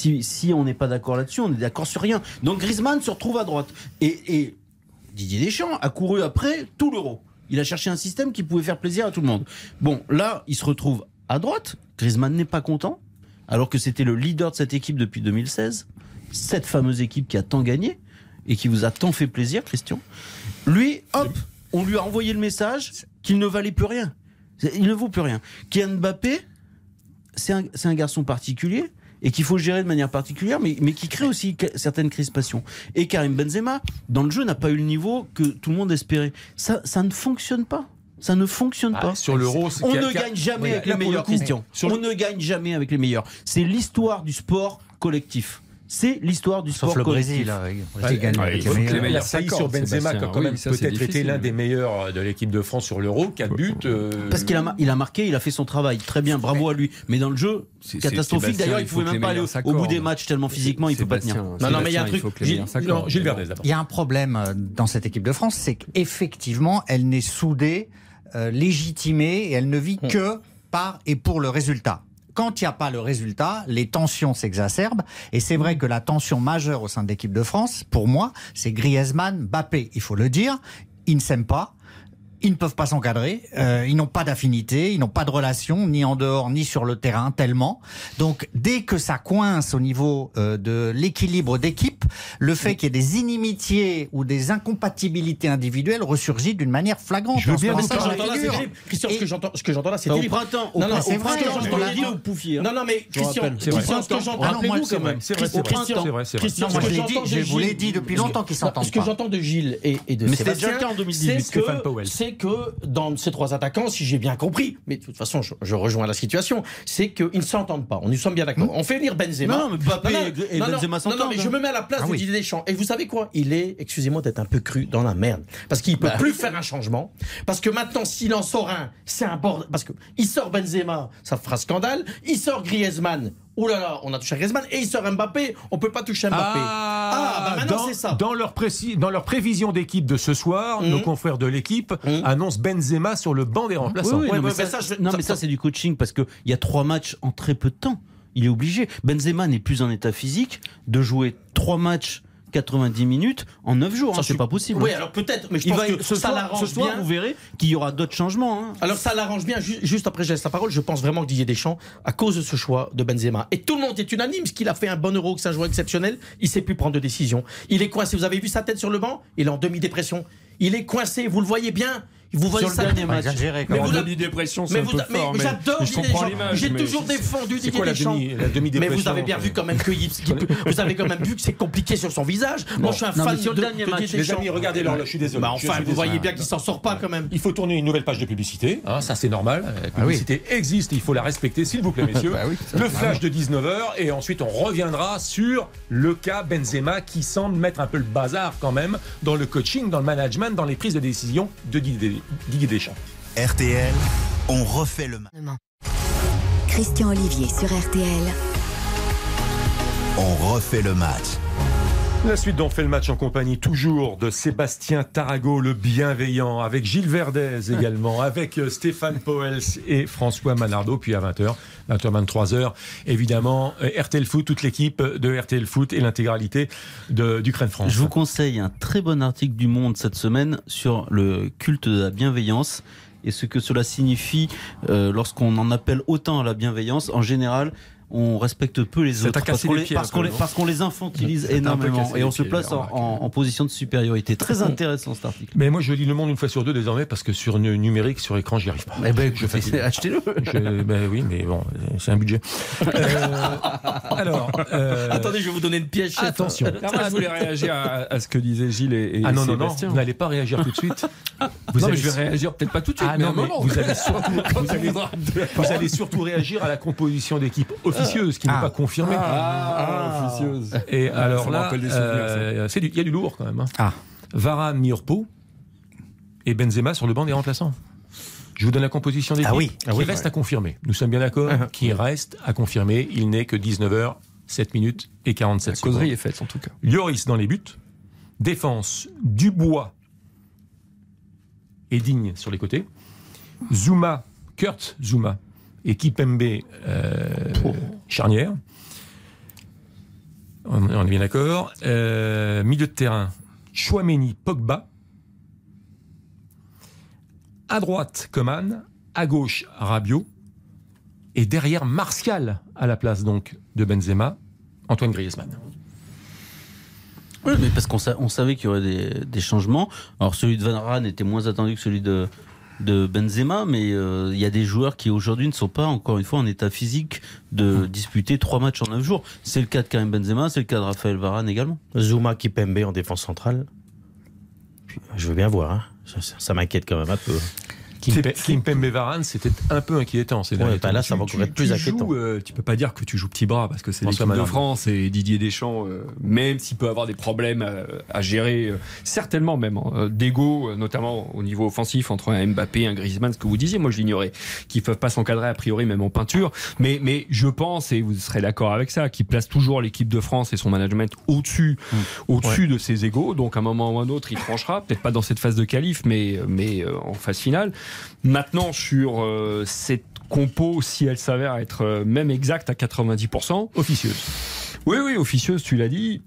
D: Si on n'est pas d'accord là-dessus, on est d'accord sur rien. Donc Griezmann se retrouve à droite. Et Didier Deschamps a couru après tout l'Euro. Il a cherché un système qui pouvait faire plaisir à tout le monde. Bon, là, il se retrouve à droite. Griezmann n'est pas content, alors que c'était le leader de cette équipe depuis 2016. Cette fameuse équipe qui a tant gagné et qui vous a tant fait plaisir, Christian. Lui, hop, on lui a envoyé le message qu'il ne valait plus rien. Il ne vaut plus rien. Kylian Mbappé, c'est un garçon particulier et qu'il faut gérer de manière particulière, mais qui crée aussi certaines crispations. Et Karim Benzema, dans le jeu, n'a pas eu le niveau que tout le monde espérait. Ça ne fonctionne pas. Ça ne fonctionne pas.
C: Sur l'Euro,
D: On ne gagne jamais avec les meilleurs, Christian. On ne gagne jamais avec les meilleurs. C'est l'histoire du sport collectif. C'est l'histoire du sport
E: Sauf le
D: collectif.
E: Brésil. Le Brésil gagne avec les
G: faut que les
E: meilleurs.
G: meilleurs
C: Il a failli sur
G: s'accordent,
C: Benzema, qui a
G: Sébastien.
C: quand même
G: Oui, ça, c'est
C: peut-être été
G: difficile.
C: l'un des meilleurs de l'équipe de France sur l'Euro. 4 buts.
D: Parce qu'il a marqué, il a fait son travail. Très bien, bravo à lui. Mais dans le jeu, catastrophique.
G: Sébastien,
D: D'ailleurs, il
G: il faut
D: pouvait
G: que
D: même
G: les
D: pas aller
G: meilleurs
D: au bout des
G: s'accordent.
D: matchs tellement physiquement, il peut pas tenir.
F: Non, mais il y a un truc.
G: Il faut que les meilleurs s'accordent.
C: Gilles Verdez d'abord.
E: Il y a un problème dans cette équipe de France, c'est qu'effectivement, elle n'est soudée, légitimée, et elle ne vit que par et pour le résultat. Quand il n'y a pas le résultat, les tensions s'exacerbent. Et c'est vrai que la tension majeure au sein de l'équipe de France, pour moi, c'est Griezmann, Mbappé. Il faut le dire, ils ne s'aiment pas. Ils ne peuvent pas s'encadrer, ils n'ont pas d'affinité, ils n'ont pas de relation, ni en dehors, ni sur le terrain, tellement. Donc, dès que ça coince au niveau de l'équilibre d'équipe, le fait qu'il y ait des inimitiés ou des incompatibilités individuelles ressurgit d'une manière flagrante.
C: Je veux
E: On se
C: bien
E: prend
C: vous
E: ça dans
F: J'entends
E: la
F: là, c'est
E: figure.
F: terrible. Christian,
E: Et-
F: ce que j'entends là, c'est
D: Au
F: terrible.
D: printemps,
F: Non, non,
E: c'est
F: au
E: vrai,
F: printemps,
E: je
F: je
E: te
F: te
E: l'ai
F: l'ai
E: dit
F: dit.
D: au Pouffier.
F: Non, non, mais Christian,
D: rappelle.
C: C'est vrai.
F: Christian, ce que j'entends,
E: Ah non, moi,
F: rappelez-vous
E: c'est
F: quand
E: vrai,
F: même.
C: c'est vrai, c'est vrai,
F: Christian,
C: c'est vrai, c'est vrai.
F: Christian,
E: Non,
F: ce
E: moi,
F: que
E: je l'ai
F: j'entends
E: dit,
F: de
E: je vous l'ai
F: Gilles-
E: dit depuis longtemps qu'ils s'entendent
F: Ce que
E: pas.
F: j'entends de Gilles et de
D: Mais c'était
F: Sébastien,
D: déjà le cas en 2018,
C: Stéphane Powell.
F: c'est que dans ces trois attaquants, si j'ai bien compris, mais de toute façon, je rejoins la situation, c'est qu'ils ne s'entendent pas. Nous sommes bien d'accord. On fait venir Benzema.
D: Non, mais Mbappé et Benzema s'entendent,
F: Non, mais je me mets à la place
E: Ah
F: de
E: oui.
F: Didier Deschamps. Et vous savez quoi? Il est, excusez-moi d'être un peu cru, dans la merde. Parce qu'il peut plus faire un changement. Parce que maintenant, s'il en sort un, c'est un bordel. Parce que il sort Benzema, ça fera scandale. Il sort Griezmann. Oh là là, on a touché à Griezmann. Et il sort Mbappé, on peut pas toucher Mbappé. Bah maintenant, c'est ça.
C: Dans leur prévision d'équipe de ce soir, nos confrères de l'équipe annoncent Benzema sur le banc des remplaçants.
D: Oui,
F: Ouais,
D: non, mais
F: ouais,
D: ça,
F: ça, je-
D: non,
F: ça-
D: mais ça, c'est du coaching parce qu'il y a 3 matchs en très peu de temps. Il est obligé. Benzema n'est plus en état physique de jouer 3 matchs 90 minutes en 9 jours.
F: Ça,
D: C'est pas possible.
F: Oui, alors peut-être, mais je
D: Il
F: pense
D: va,
F: que
D: ce
F: ça
D: soir,
F: l'arrange bien.
D: vous verrez qu'il y aura d'autres changements. Hein.
F: Alors ça l'arrange bien, juste après je laisse la parole, je pense vraiment que Didier Deschamps, à cause de ce choix de Benzema, et tout le monde est unanime, ce qu'il a fait un bon Euro, que c'est un joueur exceptionnel, il sait plus prendre de décision. Il est coincé, vous avez vu sa tête sur le banc? Il est en demi-dépression. Il est coincé, vous le voyez bien. Vous voyez
D: Sur le
F: ça.
D: dernier match.
E: Exagéré, quand
F: Mais
E: même.
F: vous-
G: demi-dépression, c'est
F: Mais,
G: un peu fort.
F: mais j'adore
G: je
F: Didier
G: comprends
F: Deschamps.
G: l'image.
F: J'ai
G: mais
F: toujours
G: c'est-
F: défendu
C: C'est
F: Didier
C: quoi la
F: Deschamps.
C: demi-dépression?
F: Mais vous avez bien vu quand même que vous avez quand même vu que c'est compliqué sur son visage. Moi, je suis un
D: Non,
F: fan
D: mais sur le
F: de
D: dernier
F: Didier
D: match,
C: Les
F: Deschamps.
C: amis, regardez l'horloge, je suis désolé.
F: Bah
C: Je
F: enfin,
C: suis
F: vous
C: désolé.
F: voyez bien qu'il s'en sort pas quand même.
C: Il faut tourner une nouvelle page de publicité, ça c'est normal. La publicité existe, il faut la respecter, s'il vous plaît, messieurs. Le flash de 19h, et ensuite on reviendra sur le cas Benzema qui semble mettre un peu le bazar quand même dans le coaching, dans le management, dans les prises de décision de Didier Deschamps.
A: RTL, on refait le match.
B: Christian Olivier sur RTL.
A: On refait le match.
C: La suite d'On fait le match en compagnie toujours de Sébastien Tarago, le bienveillant, avec Gilles Verdez également, avec Stéphane Powell et François Manardo, puis à 20h, 23h, évidemment, RTL Foot, toute l'équipe de RTL Foot et l'intégralité d'Ukraine France.
D: Je vous conseille un très bon article du Monde cette semaine sur le culte de la bienveillance et ce que cela signifie lorsqu'on en appelle autant à la bienveillance. En général, on respecte peu les autres parce qu'on les infantilise énormément et on se place en position de supériorité. Très intéressant cet article.
C: Mais moi je lis Le Monde une fois sur deux désormais parce que sur numérique, sur écran, j'y arrive pas.
D: Achetez-le.
C: Oui, mais bon, c'est un budget.
F: Attendez, je vais vous donner une pièce.
C: Attention.
G: Je voulais réagir à ce que disaient Gilles et Sébastien.
C: Non, vous n'allez pas réagir tout de suite.
G: Je vais réagir peut-être pas tout de suite, mais à un moment.
C: Vous allez surtout réagir à la composition d'équipe officieuse qui n'est pas confirmée.
G: Officieuse.
C: Et alors là,
G: il
C: y a du lourd quand même. Varane mis au repos et Benzema sur le banc des remplaçants. Je vous donne la composition d'équipe qui reste à confirmer. Nous sommes bien d'accord, qui reste à confirmer. Il n'est que 19h, 7 minutes et 47 secondes.
G: La causerie est faite en tout cas.
C: Lloris dans les buts. Défense, Dubois et Digne sur les côtés. Kurt Zouma et Kipembe charnière. On est bien d'accord. Milieu de terrain, Chouameni, Pogba. À droite, Coman. À gauche, Rabiot. Et derrière, Martial à la place donc de Benzema, Antoine Griezmann.
D: Oui, mais parce qu'on savait qu'il y aurait des changements. Alors celui de Varane était moins attendu que celui de Benzema, mais il y a des joueurs qui aujourd'hui ne sont pas encore une fois en état physique de disputer 3 matchs en 9 jours. C'est le cas de Karim Benzema, c'est le cas de Raphaël Varane également.
F: Zouma, Kipembe en défense centrale. Je veux bien voir, hein. Ça m'inquiète quand même un peu.
C: Kimpembe Varane, c'était un peu inquiétant.
F: Là, ça va encore être plus inquiétant.
G: Tu peux pas dire que tu joues petit bras parce que c'est l'équipe de France et Didier Deschamps, même s'il peut avoir des problèmes à gérer, certainement même d'ego, notamment au niveau offensif entre un Mbappé, un Griezmann, ce que vous disiez, moi je l'ignorais, qui peuvent pas s'encadrer a priori même en peinture. Mais je pense, et vous serez d'accord avec ça, qu'il place toujours l'équipe de France et son management au-dessus de ses égos. Donc à un moment ou à un autre, il tranchera, peut-être pas dans cette phase de qualif, mais en phase finale. Maintenant, sur cette compo, si elle s'avère être même exacte à 90%.
C: Officieuse.
G: Oui, officieuse, tu l'as dit.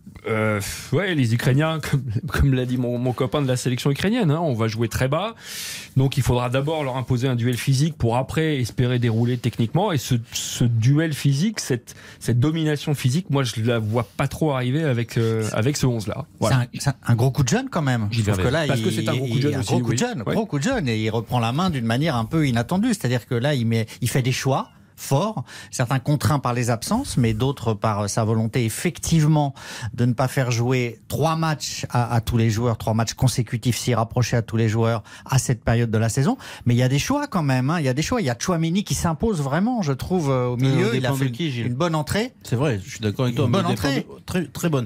G: Les Ukrainiens, comme l'a dit mon copain de la sélection ukrainienne, on va jouer très bas. Donc il faudra d'abord leur imposer un duel physique pour après espérer dérouler techniquement. Et ce duel physique, cette domination physique, moi je la vois pas trop arriver avec ce 11-là. Voilà.
E: C'est un gros coup de jeune quand même. Je trouve que là,
G: parce que c'est un gros coup de jeune aussi.
E: Gros coup de jeune, et il reprend la main d'une manière un peu inattendue. C'est-à-dire que là, il fait des choix forts, certains contraints par les absences, mais d'autres par sa volonté effectivement de ne pas faire jouer 3 matchs à tous les joueurs, 3 matchs consécutifs s'y rapprocher à tous les joueurs à cette période de la saison. Mais il y a des choix quand même, il y a des choix. Il y a Chouameni qui s'impose vraiment, je trouve, au milieu. Il a fait une bonne entrée.
D: C'est vrai, je suis d'accord avec toi.
E: Une bonne entrée.
D: Très, très bonne.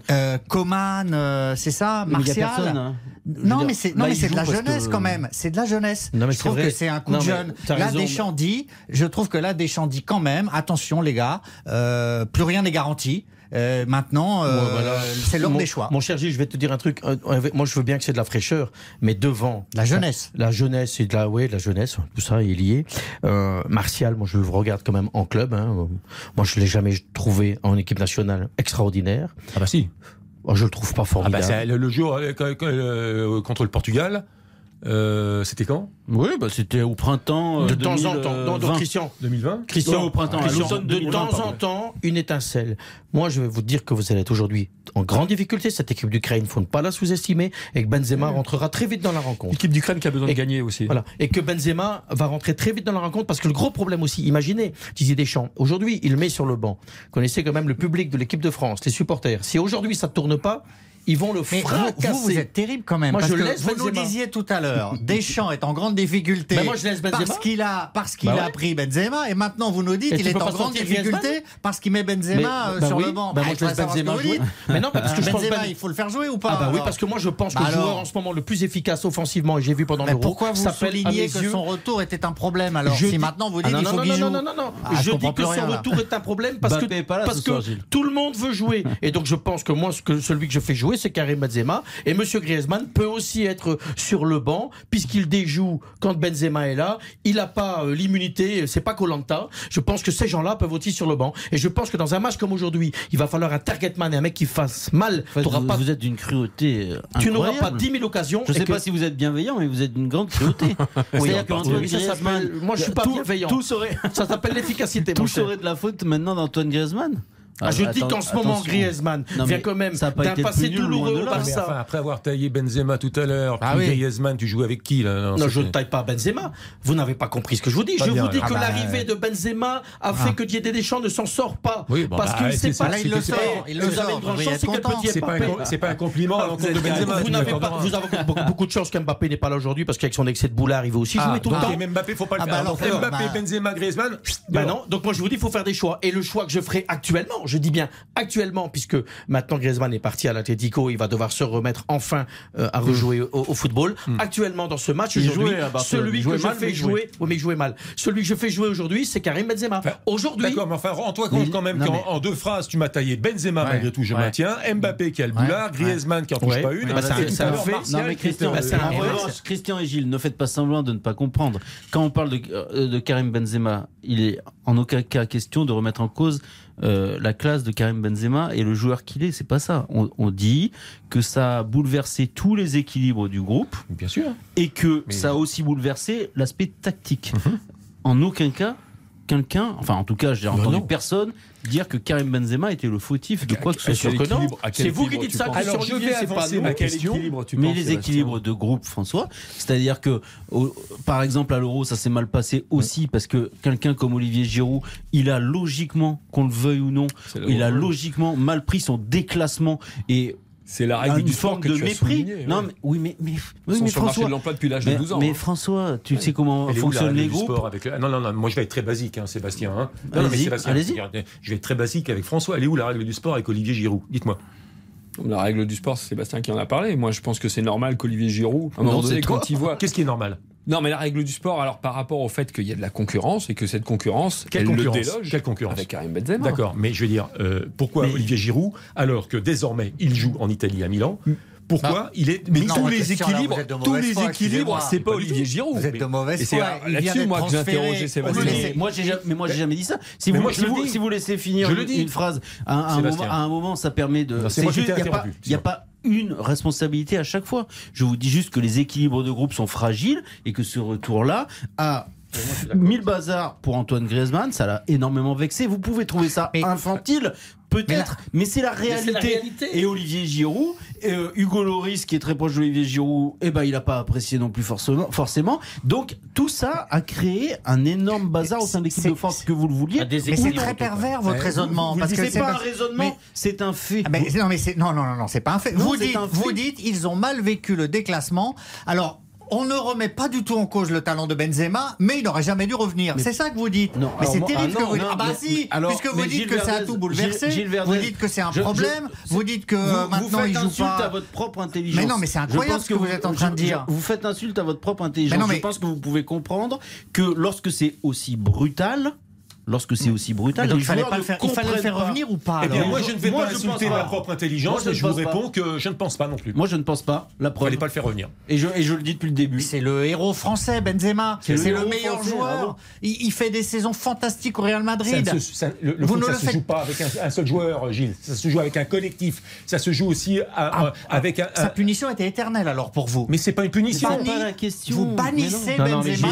E: Coman, c'est ça, Martial. Non, mais c'est de la jeunesse quand même. C'est de la jeunesse. Je trouve que c'est un coup de jeune. Là, Deschamps dit, quand même, attention les gars, plus rien n'est garanti. Maintenant, c'est l'homme des choix.
F: Mon cher Gilles, je vais te dire un truc. Moi, je veux bien que c'est de la fraîcheur, mais devant
E: la jeunesse,
F: la jeunesse et la jeunesse, tout ça est lié. Martial, moi, je le regarde quand même en club. Moi, je l'ai jamais trouvé en équipe nationale extraordinaire.
C: Ah bah si.
F: Je le trouve pas formidable.
C: C'est le jour contre le Portugal. C'était quand?
D: Oui, c'était au printemps.
F: De temps en temps. Non, Christian.
C: 2020.
F: Au printemps. De temps en temps, une étincelle. Moi, je vais vous dire que vous allez être aujourd'hui en grande difficulté. Cette équipe d'Ukraine, il ne faut pas la sous-estimer. Et que Benzema rentrera très vite dans la rencontre.
G: L'équipe d'Ukraine qui a besoin de gagner aussi.
F: Voilà. Et que Benzema va rentrer très vite dans la rencontre parce que le gros problème aussi, imaginez, Didier Deschamps, aujourd'hui, il met sur le banc. Vous connaissez quand même le public de l'équipe de France, les supporters. Si aujourd'hui ça ne tourne pas, ils vont le fracasser.
E: Vous êtes terrible quand même.
F: Moi,
E: parce
F: je
E: que
F: laisse
E: vous nous disiez tout à l'heure, Deschamps est en grande difficulté.
F: Moi, je laisse Benzema.
E: parce qu'il a pris Benzema, et maintenant vous nous dites qu'il est en grande difficulté parce qu'il met Benzema sur le banc.
F: Moi, je laisse Benzema jouer. Mais non, parce que je pense
E: Benzema, il faut le faire jouer ou pas?
F: Ah bah oui, parce que moi je pense que le joueur en ce moment le plus efficace offensivement, et j'ai vu pendant l'Euro.
E: Pourquoi vous soulignez que son retour était un problème alors? Si maintenant vous dites qu'il faut qu'il joue.
F: Non. Je dis que son retour est un problème parce que tout le monde veut jouer. Et donc je pense que moi, celui que je fais jouer, jouer, c'est Karim Benzema. Et Monsieur Griezmann peut aussi être sur le banc, puisqu'il déjoue quand Benzema est là. Il n'a pas l'immunité, c'est pas Koh-Lanta. Je pense que ces gens-là peuvent aussi sur le banc. Et je pense que dans un match comme aujourd'hui, il va falloir un target man et un mec qui fasse mal.
D: Vous êtes d'une cruauté incroyable.
F: Tu n'auras pas 10 000 occasions.
D: Je ne sais pas si vous êtes bienveillant, mais vous êtes d'une grande cruauté. C'est-à-dire qu'Antoine Griezmann,
F: moi, je suis pas bienveillant. Ça s'appelle l'efficacité.
D: Tout serait de la faute maintenant d'Antoine Griezmann.
F: Je dis qu'en ce moment, Griezmann vient quand même d'un passé douloureux au Barça.
C: Enfin, après avoir taillé Benzema tout à l'heure, Griezmann, tu joues avec qui là?
F: Non, je ne taille pas Benzema. Vous n'avez pas compris ce que je vous dis. Je vous dis que l'arrivée de Benzema a fait que Didier Deschamps ne s'en sort pas. Parce qu'il ne sait pas.
E: Il le sort.
F: Vous avez une grande chance, c'est que Petit Mbappé.
C: C'est pas un compliment à l'encontre de Benzema.
F: Vous avez beaucoup de chance qu'Mbappé n'est pas là aujourd'hui parce qu'avec son excès de boulard, il veut aussi jouer tout le temps.
C: Et Mbappé, faut pas le faire. Mbappé, Benzema, Griezmann.
F: Ben non. Donc moi je vous dis, il faut faire des choix. Et le choix que je ferai actuellement, je dis bien actuellement, puisque maintenant Griezmann est parti à l'Atlético, il va devoir se remettre enfin à rejouer au football. Actuellement dans ce match, celui que je fais jouer, mais il jouait mal. Celui que je fais jouer aujourd'hui, c'est Karim Benzema. Aujourd'hui.
C: D'accord, mais enfin, rends-toi compte quand même qu'en deux phrases, tu m'as taillé Benzema malgré tout, je maintiens, Mbappé qui a le boulard, Griezmann qui en touche pas une.
D: C'est un fait. Non mais Christian et Gilles, ne faites pas semblant de ne pas comprendre. Quand on parle de Karim Benzema, il est en aucun cas question de remettre en cause la classe de Karim Benzema et le joueur qu'il est. C'est pas ça. On dit que ça a bouleversé tous les équilibres du groupe,
C: bien sûr,
D: et que ça a aussi bouleversé l'aspect tactique. En aucun cas, quelqu'un, enfin en tout cas, j'ai entendu personne dire que Karim Benzema était le fautif de quoi que ce soit.
F: C'est vous qui dites ça.
C: Alors je vais avancer ma question.
D: Mais les équilibres de groupe, François, c'est-à-dire que par exemple à l'Euro, ça s'est mal passé aussi parce que quelqu'un comme Olivier Giroud, il a logiquement, qu'on le veuille ou non, il a logiquement mal pris son déclassement et
G: c'est la règle du sport que tu as souligné.
D: Non, mais
G: François, l'emploi depuis l'âge de 12 ans.
D: Mais François, tu sais comment fonctionnent les groupes.
C: Non, moi je vais être très basique, Sébastien. Allez-y. Je vais être très basique avec François. Elle est où la règle du sport avec Olivier Giroud? Dites-moi.
G: La règle du sport, c'est Sébastien qui en a parlé. Moi, je pense que c'est normal qu'Olivier Giroud, à un moment donné, quand il voit.
C: Qu'est-ce qui est normal?
G: Non, mais la règle du sport, alors par rapport au fait qu'il y a de la concurrence et que cette concurrence,
C: Quelle concurrence
G: avec Karim Benzema.
C: D'accord, mais je veux dire, pourquoi Olivier Giroud, alors que désormais il joue en Italie à Milan, pourquoi il est...
G: Mais tous les équilibres, c'est pas Olivier Giroud.
E: Vous êtes de mauvaise foi.
G: C'est là-dessus, moi, que j'ai interrogé Sébastien.
D: Moi, j'ai jamais dit ça. Si vous laissez finir une phrase, à un moment, ça permet de... Il n'y a pas une responsabilité à chaque fois. Je vous dis juste que les équilibres de groupe sont fragiles et que ce retour-là a 1000 bazars pour Antoine Griezmann, ça l'a énormément vexé. Vous pouvez trouver ça infantile, peut-être, mais c'est la réalité. Et Olivier Giroud, Hugo Lloris, qui est très proche d'Olivier Giroud, il n'a pas apprécié non plus forcément. Donc tout ça a créé un énorme bazar au sein de l'équipe de France, que vous le vouliez.
E: Mais c'est très pervers votre raisonnement.
D: Parce que c'est pas un raisonnement, c'est un fait.
E: Non, c'est pas un fait. Vous dites, ils ont mal vécu le déclassement. Alors, on ne remet pas du tout en cause le talent de Benzema, mais il n'aurait jamais dû revenir. C'est ça que vous dites. Non. Mais c'est terrible que vous dites. Puisque vous dites que ça a tout bouleversé, vous dites que c'est un problème, vous dites que maintenant il joue pas.
D: Vous faites insulte à votre propre intelligence.
E: Mais non, mais c'est incroyable ce que vous êtes en train de dire.
D: Vous faites insulte à votre propre intelligence. Je pense que vous pouvez comprendre que lorsque c'est aussi brutal, donc
E: il fallait le faire revenir ou pas?
C: Eh bien, moi je ne vais pas insulter ma propre intelligence, et je vous réponds que je ne pense pas non plus.
D: Moi je ne pense pas. La preuve.
C: Il fallait pas le faire revenir.
D: Et je le dis depuis le début.
E: C'est le héros français, Benzema. C'est le meilleur joueur. Il fait des saisons fantastiques au Real Madrid.
C: Le foot, ça ne se joue pas avec un seul joueur, Gilles. Ça se joue avec un collectif. Ça se joue aussi avec un.
E: Sa punition était éternelle alors pour vous.
C: Mais c'est pas une punition.
D: C'est pas la question.
E: Vous bannissez Benzema.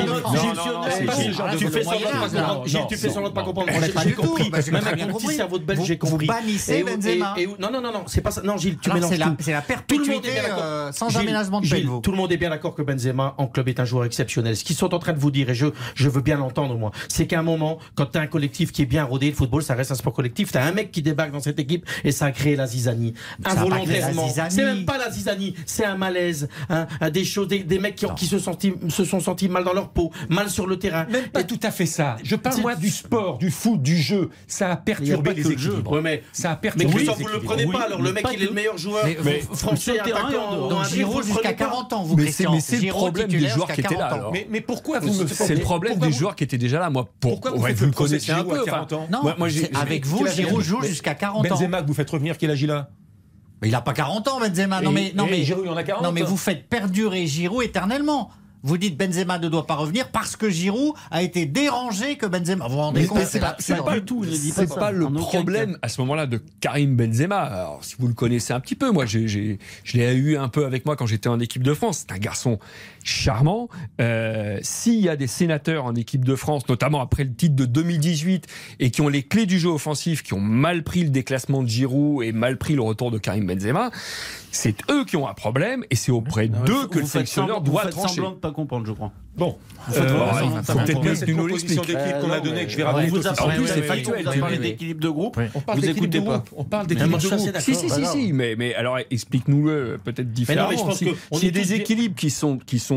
F: Tu fais semblant de pas comprendre.
E: J'ai compris.
F: Même avec mon petit cerveau de belge, j'ai compris.
E: Vous bannissez Benzema.
F: Non, c'est pas ça. Non, Gilles, tu mélanges tout.
E: C'est la perpétuité sans aménagement de peine.
F: Tout le monde est bien d'accord que Benzema en club est un joueur exceptionnel. Ce qu'ils sont en train de vous dire, et je veux bien l'entendre moi, c'est qu'à un moment, quand tu as un collectif qui est bien rodé, le football, ça reste un sport collectif. Tu as un mec qui débarque dans cette équipe et ça a créé la zizanie. Involontairement. C'est même pas la zizanie, c'est un malaise, des choses, des mecs qui se sont sentis mal dans leur peau, mal sur le terrain.
C: Même pas tout à fait ça. Je parle moi du sport, du foot, du jeu. Ça a perturbé les équilibres.
F: Ça a perturbé les équilibres. Mais vous le prenez pas, alors le mec il est le meilleur joueur français attaquant.
E: Donc Giroud jusqu'à 40 ans, vous
G: Mais c'est le problème des joueurs qui étaient là.
C: Mais pourquoi
G: c'est le problème des joueurs qui étaient déjà là. Moi,
C: pourquoi vous
G: me connaissez un peu.
E: Non, avec vous, Giroud joue jusqu'à 40 ans.
C: Benzema, que vous faites revenir, quel âge il a?
E: Mais il n'a pas 40 ans, Benzema.
C: Giroud, il en a 40.
E: Non, mais vous faites perdurer Giroud éternellement. Vous dites Benzema ne doit pas revenir parce que Giroud a été dérangé que Benzema. Vous vous rendez compte?
G: C'est pas le problème à ce moment-là de Karim Benzema. Alors, si vous le connaissez un petit peu, moi, je l'ai eu un peu avec moi quand j'étais en équipe de France. C'est un garçon charmant. S'il y a des sénateurs en équipe de France, notamment après le titre de 2018, et qui ont les clés du jeu offensif, qui ont mal pris le déclassement de Giroud et mal pris le retour de Karim Benzema, c'est eux qui ont un problème et c'est auprès d'eux que le sélectionneur doit trancher.
D: Vous faites semblant de pas comprendre, je crois.
C: Bon,
G: il faut peut-être bien
C: cette composition d'équipe qu'on a donnée, que je vais rappeler.
G: En plus, c'est factuel.
D: Vous parlez d'équilibre de groupe.
C: Vous écoutez pas. On parle d'équilibre de groupe.
G: Si. Mais alors, explique-nous-le peut-être différemment. S'il y a des équilibres qui sont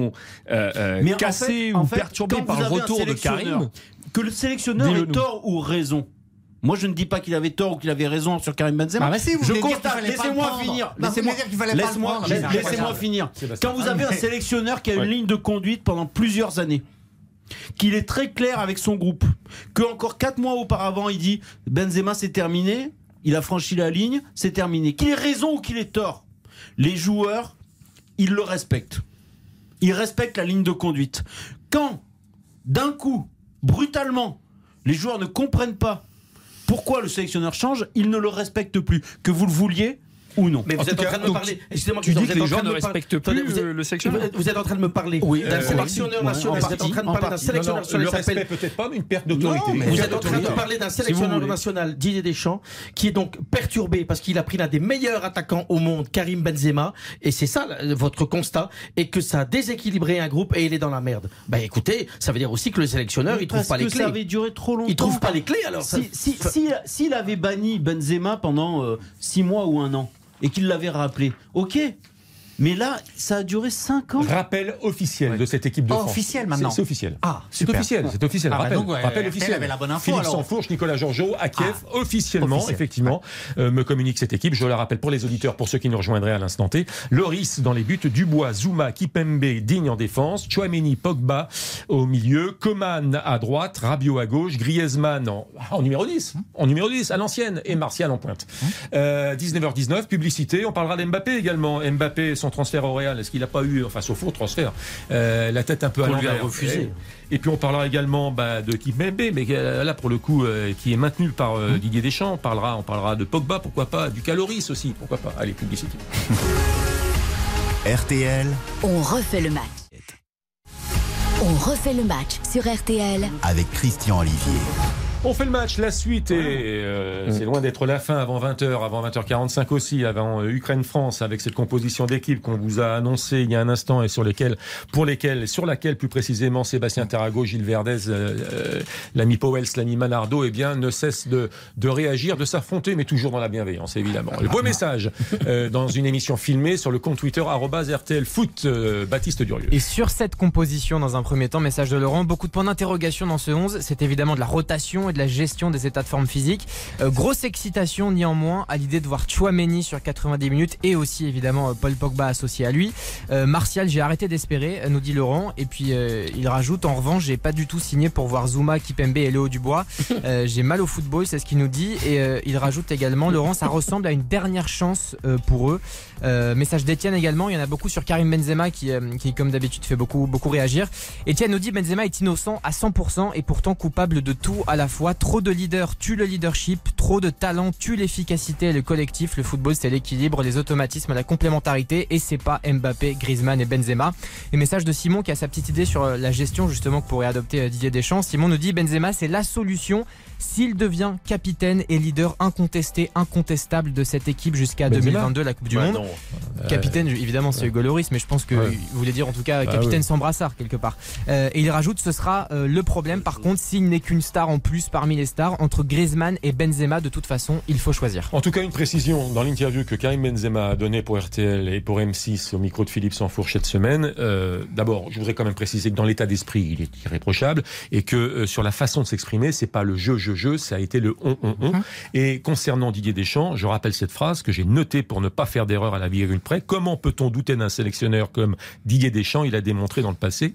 G: cassés ou perturbés par le retour de Karim,
D: que le sélectionneur ait tort ou raison. Moi, je ne dis pas qu'il avait tort ou qu'il avait raison sur Karim Benzema. Je constate. Laissez-moi finir. Laissez-moi finir. Quand vous avez un sélectionneur qui a une ligne de conduite pendant plusieurs années, qu'il est très clair avec son groupe, que encore 4 mois auparavant, il dit Benzema, c'est terminé, il a franchi la ligne, c'est terminé. Qu'il ait raison ou qu'il ait tort, les joueurs, ils le respectent. Ils respectent la ligne de conduite. Quand, d'un coup, brutalement, les joueurs ne comprennent pas pourquoi le sélectionneur change, il ne le respecte plus. Que vous le vouliez ou non.
F: Mais vous êtes en train de me parler.
G: Tu dis que les gens ne respectent plus le sélectionneur.
F: Vous êtes en train de me parler d'un sélectionneur national. Vous êtes en train de parler d'un sélectionneur national.
C: Le respect peut-être pas, mais une perte d'autorité.
F: Vous êtes en train de parler d'un sélectionneur national, Didier Deschamps, qui est donc perturbé parce qu'il a pris l'un des meilleurs attaquants au monde, Karim Benzema, et c'est ça votre constat, et que ça a déséquilibré un groupe et il est dans la merde. Ben écoutez, ça veut dire aussi que le sélectionneur, il trouve pas les clés.
D: Ça avait duré trop longtemps.
F: Il trouve pas les clés alors.
D: S'il avait banni Benzema pendant 6 mois ou 1 an, et qu'il l'avait rappelé, ok. Mais là, ça a duré 5 ans.
C: Rappel officiel de cette équipe de France.
E: Officiel maintenant.
C: C'est officiel.
E: Ah,
C: c'est officiel. C'est officiel. Rappel officiel.
E: Avait la bonne info,
C: Philippe
E: alors.
C: Sansfourche, Nicolas Georgeot à Kiev, officiellement, effectivement, me communique cette équipe. Je la rappelle pour les auditeurs, pour ceux qui nous rejoindraient à l'instant T. Loris dans les buts, Dubois, Zouma, Kipembe, Digne en défense, Tchouaméni, Pogba au milieu, Coman à droite, Rabiot à gauche, Griezmann en numéro 10. En numéro 10, à l'ancienne, et Martial en pointe. 19h19, publicité. On parlera d'Mbappé également. Mbappé, son transfert au Real, est-ce qu'il n'a pas eu, enfin sauf au transfert, la tête un peu à l'envers,
D: refusé.
C: Et puis on parlera également de Kipembe, mais là pour le coup qui est maintenu par Didier Deschamps. On parlera de Pogba, pourquoi pas, du Caloris aussi, pourquoi pas. Allez, publicité.
A: RTL,
B: On refait le match. On refait le match sur RTL
A: avec Christian Olivier.
C: On fait le match, la suite, et c'est loin d'être la fin avant 20h, avant 20h45 aussi, avant Ukraine-France, avec cette composition d'équipe qu'on vous a annoncée il y a un instant et sur laquelle plus précisément Sébastien Tarago, Gilles Verdez, l'ami Powell, l'ami Manardo, ne cessent de réagir, de s'affronter, mais toujours dans la bienveillance, évidemment. Le beau message dans une émission filmée sur le compte Twitter @RTLFoot, Baptiste Durieux.
H: Et sur cette composition, dans un premier temps, message de Laurent, beaucoup de points d'interrogation dans ce 11, c'est évidemment de la rotation et de la gestion des états de forme physique. Grosse excitation néanmoins à l'idée de voir Tchouaméni sur 90 minutes et aussi évidemment Paul Pogba associé à lui. Martial, j'ai arrêté d'espérer, nous dit Laurent, et puis il rajoute, en revanche j'ai pas du tout signé pour voir Zouma, Kipembe et Léo Dubois. J'ai mal au football, c'est ce qu'il nous dit, et il rajoute également, Laurent, ça ressemble à une dernière chance pour eux. Message d'Etienne également, il y en a beaucoup sur Karim Benzema qui comme d'habitude fait beaucoup réagir. Etienne nous dit Benzema est innocent à 100% et pourtant coupable de tout à la fois. Trop de leaders tuent le leadership, trop de talent tue l'efficacité et le collectif. Le football, c'est l'équilibre, les automatismes, la complémentarité, et c'est pas Mbappé, Griezmann et Benzema. Et message de Simon qui a sa petite idée sur la gestion justement que pourrait adopter Didier Deschamps. Simon nous dit Benzema, c'est la solution s'il devient capitaine et leader incontestable de cette équipe jusqu'à 2022, la Coupe du Monde. Capitaine, évidemment, c'est Hugo Lloris, mais je pense que vous voulez dire en tout cas capitaine sans brassard quelque part. Et il rajoute, ce sera le problème par contre s'il n'est qu'une star en plus parmi les stars. Entre Griezmann et Benzema, de toute façon, il faut choisir.
C: En tout cas, une précision dans l'interview que Karim Benzema a donnée pour RTL et pour M6 au micro de Philippe Sansfourche cette semaine. D'abord, je voudrais quand même préciser que dans l'état d'esprit, il est irréprochable et que sur la façon de s'exprimer, c'est pas le jeu, ça a été le on. Et concernant Didier Deschamps, je rappelle cette phrase que j'ai notée pour ne pas faire d'erreur à la virgule près. Comment peut-on douter d'un sélectionneur comme Didier Deschamps? Il a démontré dans le passé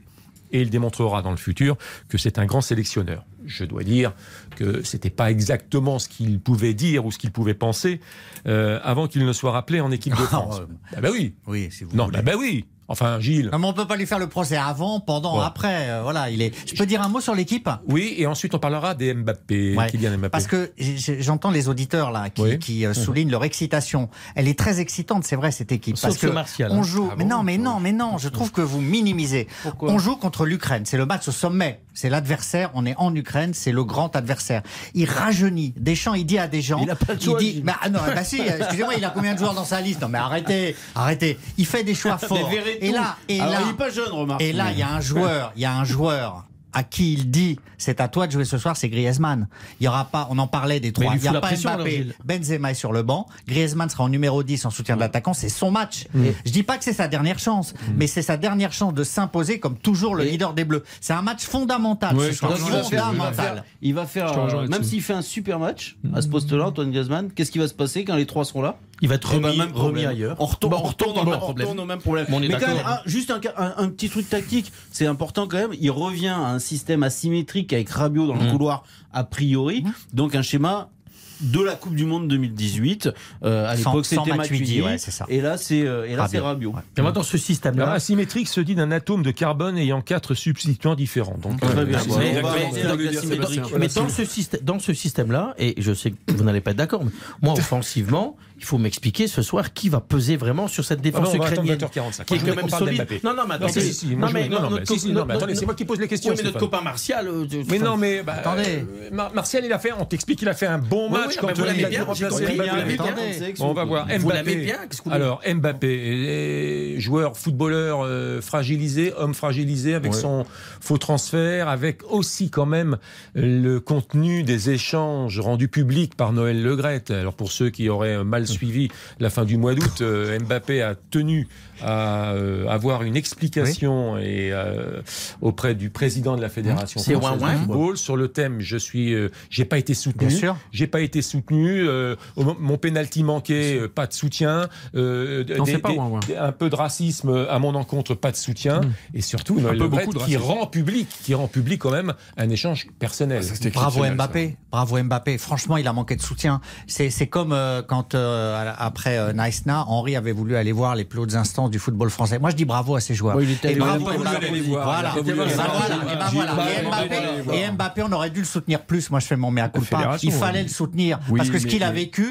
C: et il démontrera dans le futur que c'est un grand sélectionneur. Je dois dire que c'était pas exactement ce qu'il pouvait dire ou ce qu'il pouvait penser avant qu'il ne soit rappelé en équipe de France. Bah oui.
E: Oui, si vous
C: Non,
E: voulez.
C: bah oui. Enfin, Gilles.
E: Non, mais on peut pas lui faire le procès avant, pendant,
C: Bon.
E: après. Voilà, Je peux dire un mot sur l'équipe?
C: Oui, et ensuite on parlera des Mbappé,
E: Ouais.
C: Kylian Mbappé.
E: Parce que j'entends les auditeurs là qui soulignent leur excitation. Elle est très excitante, c'est vrai, cette équipe.
F: Sauf
E: parce que
F: le Martial.
E: on joue.
G: Ah
E: mais
G: bon
E: non, je trouve que vous minimisez.
F: Pourquoi
E: On joue contre l'Ukraine. C'est le match au sommet. C'est l'adversaire. On est en Ukraine. C'est le grand adversaire. Il rajeunit. Deschamps, il dit à des gens.
D: Il a pas le choix, Gilles.
E: Si. Excusez-moi, il a combien de joueurs dans sa liste? Non, mais arrêtez. Il fait des choix forts. Et là,
D: Alors, il est pas jeune, remarque.
E: et là, il y a un joueur à qui il dit c'est à toi de jouer ce soir, c'est Griezmann. Il y aura pas, on en parlait des trois.
F: il
E: Il n'y
F: fout
E: a
F: la
E: pas
F: pression, alors,
E: Mbappé.
F: Gilles.
E: Benzema est sur le banc. Griezmann sera en numéro 10 en soutien de l'attaquant. C'est son match. Je dis pas que c'est sa dernière chance, mais c'est sa dernière chance de s'imposer comme toujours le leader des Bleus. C'est un match fondamental ce soir.
D: Donc, il va faire
G: Je te rejoins
D: même
G: là-dessus.
D: s'il fait un super match à ce poste-là, Antoine Griezmann, qu'est-ce qui va se passer quand les trois seront là?
F: Il va être
D: Eh ben,
F: remis,
D: même problème.
F: ailleurs.
D: On retourne,
F: Bah, on retourne dans le même problème.
D: au même problème.
F: Mais on est
D: Mais quand
F: d'accord.
D: même, juste un petit truc tactique, c'est important quand même. Il revient à un système asymétrique avec Rabiot dans le couloir a priori, donc un schéma de la Coupe du Monde 2018. À l'époque,
E: Sans
D: c'était
E: Matuidi,
D: Matuidi,
E: ouais, c'est ça.
D: et là c'est Rabiot.
E: Ouais.
F: Et moi, dans ce système-là,
C: Alors, asymétrique se dit d'un atome de carbone ayant 4 substituants différents. Donc,
D: Très bien.
C: c'est-
D: Bon,
F: mais-
D: on va
F: mais-
D: avancer
F: mais-
D: avec la
G: mais-
D: symétrique.
F: mais dans ce système-là, et je sais que vous n'allez pas être d'accord, mais moi, offensivement, il faut m'expliquer ce soir qui va peser vraiment sur cette
C: Ah
F: défense
C: non, on va attendre
F: ukrainienne.
C: 20h45.
F: Qui est
C: Je
F: quand
C: voudrais
F: même
C: qu'on parle
F: solide.
C: d'Mbappé.
F: Non, mais
C: Non,
F: attendez.
C: si, moi,
F: mais
C: non, mais si, non, mais attendez, c'est moi qui pose les questions.
F: Oui, mais notre
C: Stéphane.
F: copain Martial.
C: Mais non, mais bah,
E: Attendez.
C: Martial, on t'explique qu'il a fait un bon match
F: oui,
C: quand
F: mais vous
C: il
F: l'aimez
C: a dû
F: bien,
C: remplacer
F: j'ai compris,
C: Mbappé.
F: vous l'aimez bien.
E: Attendez.
C: Bon, on va voir.
F: Vous l'aimez
C: Mbappé.
F: bien, qu'est-ce que vous voulez?
C: Alors, Mbappé, joueur, footballeur fragilisé, homme fragilisé avec son faux transfert, avec aussi quand même le contenu des échanges rendus publics par Noël Le Graët. Alors, pour ceux qui auraient mal suivi la fin du mois d'août, Mbappé a tenu à avoir une explication et auprès du président de la Fédération
F: C'est
C: française
F: ouin-ouin,
C: de football sur le thème j'ai pas été soutenu.
E: Bien sûr.
C: J'ai pas été soutenu. Mon penalty manqué, pas de soutien.
G: c'est pas ouin-ouin.
C: Un peu de racisme à mon encontre, pas de soutien. Et surtout, Noël
G: peu
C: Le Graët
G: beaucoup de
C: qui
G: racisme.
C: rend public quand même un échange personnel.
E: Bravo Mbappé. Franchement, il a manqué de soutien. C'est comme quand après Nice-Na, Henry avait voulu aller voir les plus hautes instances du football français. Moi, je dis bravo à ces joueurs.
D: Ouais, il était
E: Et
D: allé
E: bravo
D: voir, il a pas
E: Mbappé.
G: voulu aller voir.
E: Voilà.
G: Il a pas voulu
E: Et
G: aller
E: ben
G: voir.
E: voilà. Et Mbappé, on aurait dû le soutenir plus. Moi, je fais mon mea culpa.
C: fédération,
E: Il fallait le soutenir
G: Oui,
E: parce que ce
G: mais-
E: qu'il a vécu,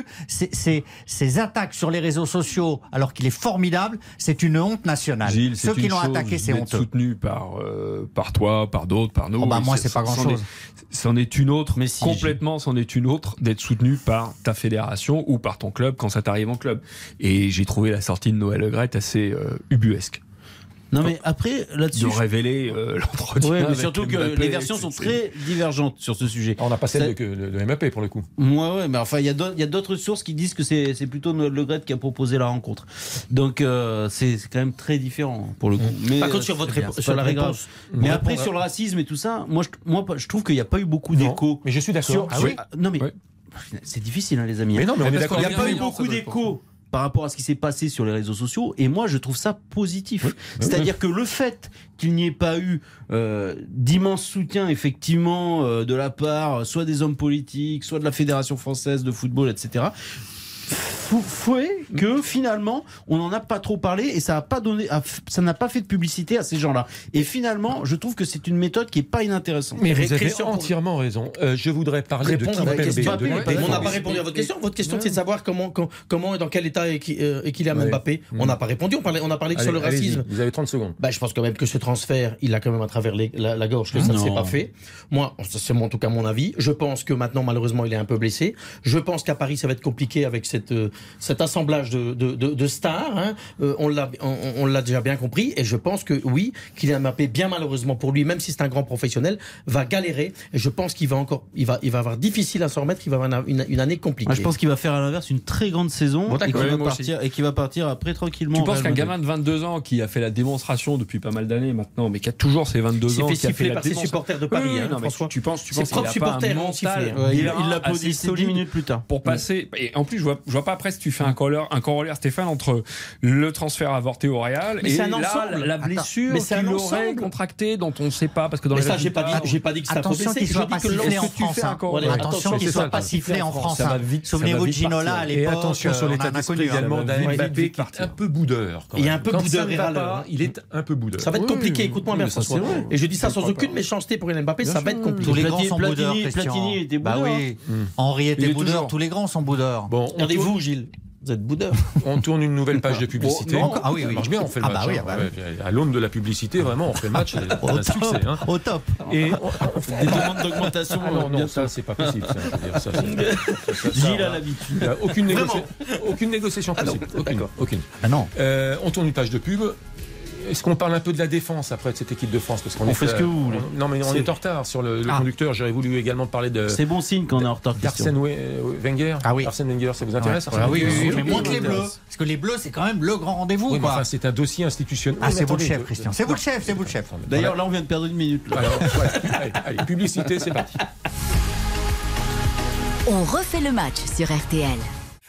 E: ces attaques sur les réseaux sociaux, alors qu'il est formidable, c'est une honte nationale.
G: Gilles,
E: Ceux
G: c'est
E: qui
G: une
E: l'ont
G: chose
E: attaqué, c'est
G: d'être
E: honteux.
G: soutenu par toi, par d'autres, par nous.
E: Oh bah
G: Et
E: moi, c'est pas grand-chose.
G: C'en est une autre,
D: Mais si,
G: complètement, c'en est une autre d'être soutenu par ta fédération ou par ton club quand ça t'arrive en club. Et j'ai trouvé la sortie de Noël Le Graët assez ubuesque.
D: Non mais après là-dessus.
G: De révéler l'entretien.
D: Ouais, mais
G: avec
D: surtout que
G: Mbappé,
D: les versions sont très divergentes sur ce sujet.
C: On n'a pas celle de Mbappé pour le coup.
D: Ouais, mais enfin, il y a d'autres sources qui disent que c'est plutôt Noël Le Graët qui a proposé la rencontre. Donc, c'est quand même très différent pour le coup. Mais,
F: Par contre, sur votre
D: c'est bien,
F: réponse,
D: c'est
F: sur
D: pas
F: la
D: très grave.
F: réponse.
D: Mais après, sur le racisme et tout ça, moi, je trouve qu'il n'y a pas eu beaucoup d'échos.
C: Mais je suis d'accord.
D: Sur- non, mais
G: Ouais.
D: c'est difficile, hein, les amis.
C: Mais non, mais on est
G: parce
C: d'accord.
D: Il n'y a
G: bien
D: pas eu
G: évidemment,
D: beaucoup
G: ça doit
D: d'échos par rapport à ce qui s'est passé sur les réseaux sociaux, et moi je trouve ça positif. C'est-à-dire que le fait qu'il n'y ait pas eu d'immense soutien effectivement de la part soit des hommes politiques, soit de la Fédération française de football, etc., fait que finalement on n'en a pas trop parlé et ça n'a pas fait de publicité à ces gens-là. Et finalement, je trouve que c'est une méthode qui est pas inintéressante.
C: Mais vous avez
F: Christian,
C: entièrement raison. Je voudrais parler de
F: Répondre à votre
C: Kimpembe.
F: question.
C: de-
D: Mbappé,
F: On n'a pas répondu à votre question. Votre question, c'est de savoir comment et dans quel état est Kylian
C: Ouais.
F: Mbappé. On n'a pas répondu. On a parlé que sur le
C: Allez-y,
F: racisme.
C: vous avez 30 secondes.
F: Bah, je pense quand même que ce transfert, il a quand même à travers la gorge que ça ne s'est pas fait. Moi, c'est en tout cas mon avis. Je pense que maintenant, malheureusement, il est un peu blessé. Je pense qu'à Paris, ça va être compliqué avec cet assemblage de stars. Hein. On l'a déjà bien compris. Et je pense que oui, Kylian Mbappé, bien malheureusement pour lui, même si c'est un grand professionnel, va galérer. Et je pense qu'il va avoir difficile à s'en remettre. Il va avoir une année compliquée.
D: Moi, je pense qu'il va faire à l'inverse une très grande saison
G: Bon,
D: et
G: d'accord.
D: qu'il va
G: Ouais, moi aussi.
D: partir, et qu'il va partir après tranquillement.
G: Tu
D: au
G: penses
D: Real
G: qu'un
D: Madrid.
G: gamin de 22 ans qui a fait la démonstration depuis pas mal d'années maintenant, mais qui a toujours ses 22
F: s'est
G: ans,
F: fait
G: qui a fait
F: siffler
G: la
F: par ses
G: démonstration.
F: supporters de Paris,
G: Oui,
F: hein,
G: non, mais
F: François.
G: tu penses
F: Ses
G: qu'il
F: propres
G: a pas un
F: supporters l'ont
G: mental
F: sifflé.
D: Ouais, il
G: bien
D: l'a
G: assez
D: posé 10
G: solide
D: minutes plus tard.
G: pour passer. Et en plus, je vois pas après si tu fais un call un corollaire, Stéphane, entre le transfert avorté au Real
F: Mais
G: et
F: c'est un
G: là,
F: ensemble.
G: la blessure
F: Mais c'est
G: qu'il
F: un
G: aurait
F: ensemble.
G: contractée, dont on ne sait pas, parce que dans
F: Mais
G: les
F: ça, j'ai pas dit que ça
E: Attention qu'il soit pas sifflé en France. hein.
F: Voilà,
E: Attention qu'il soit pas sifflé en France.
G: Ça va
E: hein.
G: vite,
E: Souvenez-vous
G: ça va
E: de
G: vite
E: Ginola à
G: partir.
C: Et
E: l'époque.
C: attention sur
E: on
C: l'état
E: en a
C: d'esprit
E: connu, hein.
C: également d'un
G: va
C: Mbappé
G: vite
C: qui est un peu boudeur. quand
F: Il y a
C: même.
F: un peu
C: Quand
F: boudeur
C: ça ne
F: et
C: va
F: râleur.
C: pas, il est un peu boudeur.
F: Ça va être compliqué, écoute-moi bien,
C: mais ça,
F: François.
C: c'est vrai.
F: Et je dis ça sans
C: Je
F: aucune
C: crois pas.
F: méchanceté pour Kylian Mbappé, ça va être compliqué.
E: Tous les grands sont boudeurs,
F: Platini
E: Christian.
F: était
E: Bah
F: boudeur.
E: oui. Henri
G: Il
E: était
G: est
E: boudeur.
G: toujours.
E: Tous les grands sont boudeurs.
C: Bon,
F: Regardez-vous, Gilles. Vous êtes boudeur.
C: on tourne une nouvelle page de publicité.
E: non. Ah oui,
C: Ça
E: oui.
C: marche bien, on fait le
E: Ah
C: match.
E: bah oui,
C: hein.
E: ah bah oui.
C: Ouais, à l'aune de la publicité, vraiment, on fait le match. C'est un succès. Hein.
E: Au top.
C: Et on fait
F: Des demandes d'augmentation.
C: Ah non, non, ça c'est pas possible. Ça, je veux dire, ça,
F: Gilles a l'habitude.
C: il y a aucune négociation possible. Aucune.
E: Ah non.
C: On tourne une page de pub. Est-ce qu'on parle un peu de la défense après de cette équipe de France? Parce qu'on
F: On fait ce que vous voulez.
C: Non, mais on est en retard sur le conducteur. J'aurais voulu également parler de
F: C'est bon signe qu'on est en retard.
C: d'Arsène Wenger.
E: Ah oui.
C: Arsène Wenger, ça vous intéresse?
E: Ah oui,
C: Arsène Wenger
E: mais moins que les Bleus. Parce que les Bleus, c'est quand même le grand rendez-vous.
C: Oui, mais
E: quoi.
C: enfin, c'est un dossier institutionnel.
E: Ah,
C: Oui, mais
E: c'est vous le
C: attendez,
E: chef, Christian. C'est vous le chef, c'est vous le chef.
F: D'ailleurs, là, on vient de perdre une minute. là.
C: Alors, voilà. Allez, publicité, c'est parti.
B: On refait le match sur RTL.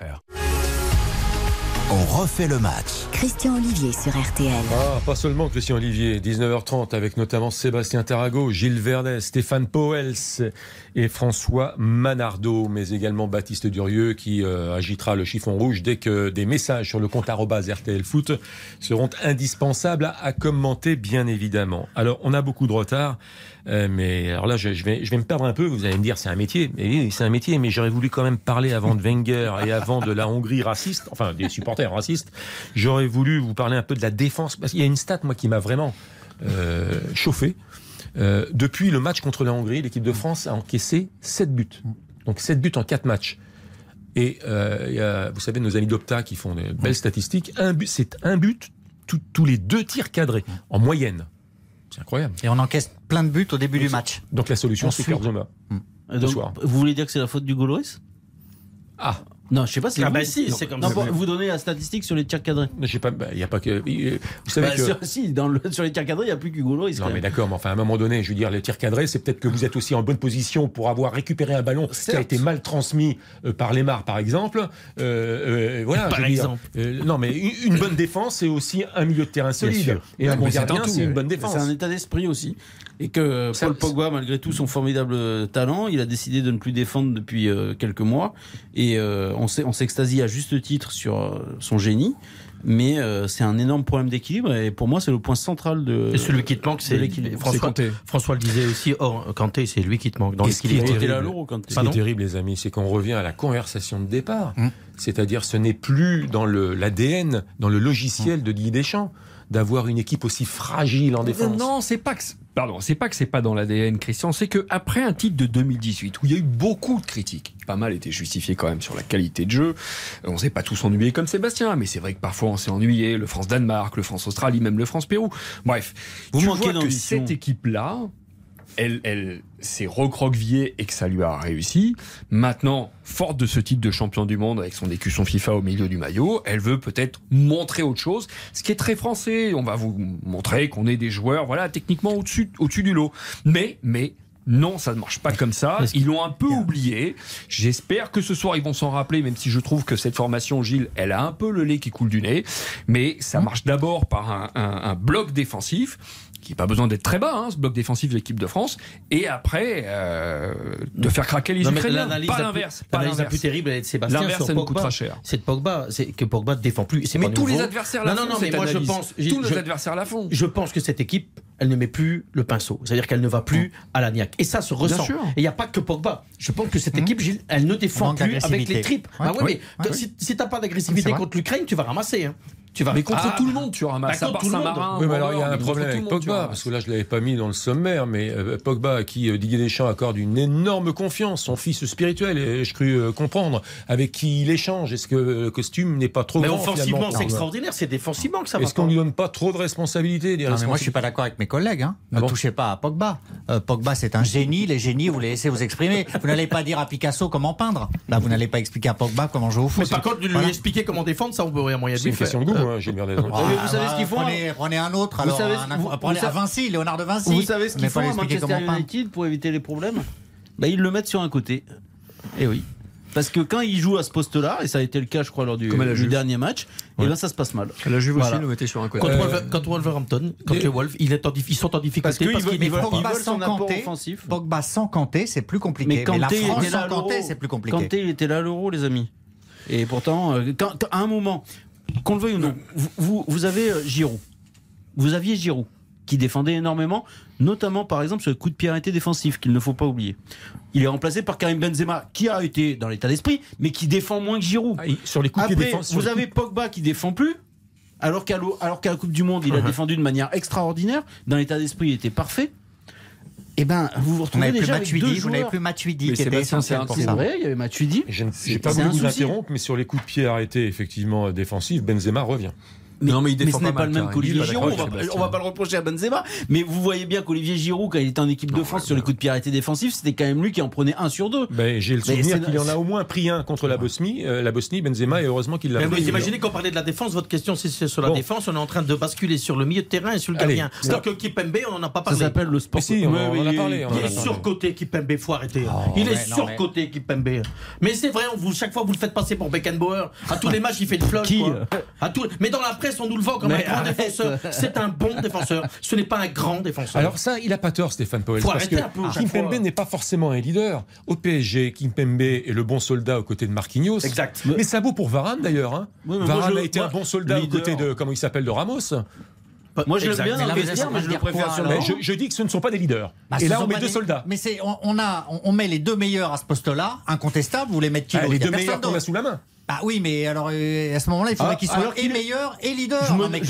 A: On refait le match.
B: Christian Olivier sur RTL.
C: Ah, pas seulement Christian Olivier, 19h30 avec notamment Sébastien Tarago, Gilles Verdès, Stéphane Poels et François Manardo, mais également Baptiste Durieux qui agitera le chiffon rouge dès que des messages sur le compte @RTL Foot seront indispensables à commenter, bien évidemment. Alors, on a beaucoup de retard. Mais alors là, je vais me perdre un peu. Vous allez me dire, c'est un métier. Mais oui, c'est un métier. Mais j'aurais voulu quand même parler avant de Wenger et avant de la Hongrie raciste, enfin des supporters racistes. J'aurais voulu vous parler un peu de la défense parce qu'il y a une stat moi qui m'a vraiment chauffé. Depuis le match contre la Hongrie, l'équipe de France a encaissé 7 buts. Donc 7 buts en 4 matchs. Et il y a, vous savez, nos amis d'Opta qui font des belles statistiques. C'est un but tous les 2 tirs cadrés en moyenne. C'est incroyable.
E: Et on encaisse plein de buts au début du match.
C: Donc la solution, c'est
E: Ensuite.
C: Karzoma.
F: Donc,
C: soir.
F: vous voulez dire que c'est la faute du Gaulois?
C: Ah,
F: Non, je sais pas si.
G: Ah
F: vous-
G: bah si,
F: non,
G: c'est comme
F: non,
G: ça.
F: Vous donnez la statistique sur les tirs cadrés.
C: je sais pas, il y a pas que. Vous savez que.
F: Si, sur les tirs cadrés, il n'y a plus qu'Hugo Loris.
C: Non mais d'accord, mais enfin à un moment donné, je veux dire, les tirs cadrés, c'est peut-être que vous êtes aussi en bonne position pour avoir récupéré un ballon qui a
F: Certes.
C: été mal transmis par Lemar, par exemple. Voilà.
F: Par
C: je veux dire.
F: exemple.
C: Non mais une bonne défense, c'est aussi un milieu de terrain solide.
F: sûr.
C: Et un bon
G: mais c'est
C: gardien,
G: un tout,
C: c'est une
G: oui.
C: bonne défense.
F: C'est un état d'esprit aussi. Et que
C: Ça-
F: Paul Pogba, malgré tout son formidable talent, il a décidé de ne plus défendre depuis quelques mois. Et on s'extasie à juste titre sur son génie. Mais c'est un énorme problème d'équilibre. Et pour moi, c'est le point central de.
D: Et celui qui te manque, c'est
F: de l'équilibre.
D: François le disait aussi. Kanté, c'est lui qui te manque dans
C: Et ce qui est
D: l'équilibre.
F: Il était là à
C: terrible,
F: l'Euro quand
C: ce qui est terrible, les amis, c'est qu'on revient à la conversation de départ. C'est-à-dire, ce n'est plus dans l'ADN, dans le logiciel de Didier Deschamps, d'avoir une équipe aussi fragile en défense.
G: Non, c'est pas que c'est pas dans l'ADN, Christian. C'est que après un titre de 2018 où il y a eu beaucoup de critiques, pas mal étaient justifiées quand même sur la qualité de jeu. On s'est pas tous ennuyés comme Sébastien, mais c'est vrai que parfois on s'est ennuyé. Le France-Danemark, le France-Australie, même le France-Pérou. Bref,
F: Vous
G: tu
F: manquez
G: vois que
F: d'ambition.
G: cette équipe-là, elle s'est recroquevillée et que ça lui a réussi. Maintenant, forte de ce titre de champion du monde avec son écusson FIFA au milieu du maillot, elle veut peut-être montrer autre chose, ce qui est très français. On va vous montrer qu'on est des joueurs, voilà, techniquement au-dessus du lot. Mais non, ça ne marche pas comme ça. Ils l'ont un peu oublié. J'espère que ce soir, ils vont s'en rappeler, même si je trouve que cette formation, Gilles, elle a un peu le lait qui coule du nez. Mais ça marche d'abord par un bloc défensif qui n'a pas besoin d'être très bas, hein, ce bloc défensif de l'équipe de France, et après de faire craquer les
F: Non, mais
G: Ukrainiens.
F: l'analyse
G: Pas
F: la
G: l'inverse.
F: plus-
G: Pas
F: l'analyse la
G: l'inverse.
F: plus terrible, elle est de Sébastien
G: L'inverse,
F: sur
G: ça nous
F: Pogba.
G: coûtera cher.
F: C'est de Pogba, c'est que Pogba ne défend plus. C'est
G: Mais
F: pas
G: tous
F: nouveau.
G: les adversaires la font,
F: Non, mais
G: cette
F: moi je
G: analyse.
F: pense.
G: Tous nos adversaires la font.
F: Je pense que cette équipe, elle ne met plus le pinceau. C'est-à-dire qu'elle ne va plus à la niaque. Et ça se ressent.
G: sûr.
F: Et il n'y a pas que Pogba. Je pense que cette équipe, Gilles, elle ne défend
E: Manque
F: plus avec
E: d'agressivité.
F: les tripes.
E: Ouais.
F: Ah ouais,
E: Oui.
F: mais
E: Ouais.
F: si t'as pas d'agressivité
E: C'est vrai.
F: contre l'Ukraine, tu vas ramasser. Hein. Tu vas.
G: Mais contre
F: Ah,
G: tout le monde, tu ramasses.
F: Bah,
G: À
F: contre
G: part
F: tout le monde.
G: Saint-Marin.
C: Oui, mais alors il y a un
G: mais contre
C: problème
G: tout
C: avec
G: le monde, tu
C: Pogba,
G: ramasses.
C: parce que là je ne l'avais pas mis dans le sommaire, mais Pogba à qui Didier Deschamps accorde une énorme confiance, son fils spirituel, et je crus comprendre, avec qui il échange. Est-ce que le costume n'est pas trop
F: Mais
C: grand
F: offensivement,
C: finalement,
F: c'est extraordinaire. C'est défensivement que ça va.
C: Est-ce qu'on ne lui donne pas trop de responsabilités
E: Non, mais moi, je suis pas d'accord avec mes collègues. Hein. Ne
C: bon
E: touchez pas à Pogba. Pogba, c'est un génie. Les génies, vous les laissez vous exprimer. Vous n'allez pas dire à Picasso comment peindre. Là, vous n'allez pas expliquer à Pogba comment jouer au foot.
F: Mais par contre, de lui
E: Voilà.
F: expliquer comment défendre, ça on peut rien moyen de
C: C'est
F: lui
C: une
F: faire.
C: question de goût, hein, Gilles Verdez.
F: Mais vous savez ce qu'ils font,
E: Prenez un autre. Alors,
F: savez-
E: prenez
F: vous
E: à Vinci, Léonard de Vinci.
F: Vous savez ce
E: Vous
F: qu'ils
E: n'allez pas
F: font
E: lui
F: à
E: expliquer
F: Manchester
E: comment peindre.
F: United pour éviter les problèmes? Bah, ils le mettent sur un côté. Eh oui.
D: Parce que quand il joue à ce poste-là, et ça a été le cas, je crois, lors du dernier match, et ben ça se passe mal.
G: La Juve aussi le mettait sur un côté.
F: Quand Wolverhampton, quand les Wolves, ils sont en difficulté parce qu'ils veulent
D: son apport offensif.
E: Pogba sans Kanté, c'est plus compliqué.
D: Mais Kanté,
E: la France
D: était là
E: sans Kanté, c'est plus compliqué.
D: Kanté, il était là à l'Euro, les amis. Et pourtant, à un moment, qu'on le veuille ou non, vous avez Giroud. Vous aviez Giroud, qui défendait énormément, notamment par exemple sur le coup de pied arrêté défensif, qu'il ne faut pas oublier. Il est remplacé par Karim Benzema, qui a été dans l'état d'esprit, mais qui défend moins que Giroud.
C: Sur les coups de pied défensifs.
D: Vous avez Pogba qui défend plus, alors qu'à la Coupe du Monde, il a défendu de manière extraordinaire. Dans l'état d'esprit, il était parfait. Eh ben, vous vous retrouvez déjà avec deux joueurs.
E: Vous n'avez plus Matuidi qui était
G: Sébastien,
E: essentiel pour ça.
D: C'est vrai, il y avait Matuidi.
C: Je n'ai pas voulu vous interrompre, mais sur les coups de pied arrêtés, effectivement, défensifs, Benzema revient.
D: Mais,
G: non, mais il défend
D: ce n'est pas le même qu'Olivier Giroud.
G: Giroud.
D: On va pas le reprocher à Benzema. Mais vous voyez bien qu'Olivier Giroud, quand il était en équipe de France sur les coups de pied arrêtés défensifs, c'était quand même lui qui en prenait 1 sur 2.
C: J'ai le souvenir qu'il en a au moins pris un contre la Bosnie, Benzema, et heureusement qu'il l'a pris.
F: Vous imaginez qu'on parlait de la défense, votre question c'est sur la défense, on est en train de basculer sur le milieu de terrain et sur le gardien. Alors que Kipembe, on n'en a pas parlé.
D: Ça s'appelle le sport.
C: Si, on en a parlé.
F: Il est surcoté Kipembe, faut arrêter. Il est surcoté Kipembe. Mais c'est vrai, chaque fois vous le faites passer pour Beckenbauer. À tous les matchs, il fait une floche. Mais dans la presse, on nous le vend comme un grand défenseur. C'est un bon défenseur. Ce n'est pas un grand défenseur.
C: Alors ça, il a pas tort, Stéphane Powell. Parce que Kimpembe n'est pas forcément un leader. Au PSG, Kimpembe est le bon soldat aux côtés de Marquinhos.
F: Exact.
C: Mais ça vaut pour Varane d'ailleurs. Varane a été un bon soldat aux côtés de, comment il s'appelle, de Ramos.
D: Moi je l'aime bien dans le vestiaire, mais je le préfère sur le banc.
C: Je dis que ce ne sont pas des leaders. Et là, on met deux soldats.
E: Mais on met les deux meilleurs à ce poste-là, incontestables, vous les mettez qui
C: les deux meilleurs qu'on a sous la main.
E: Ah oui, mais alors à ce moment-là, il faudrait qu'il soit meilleur et leader.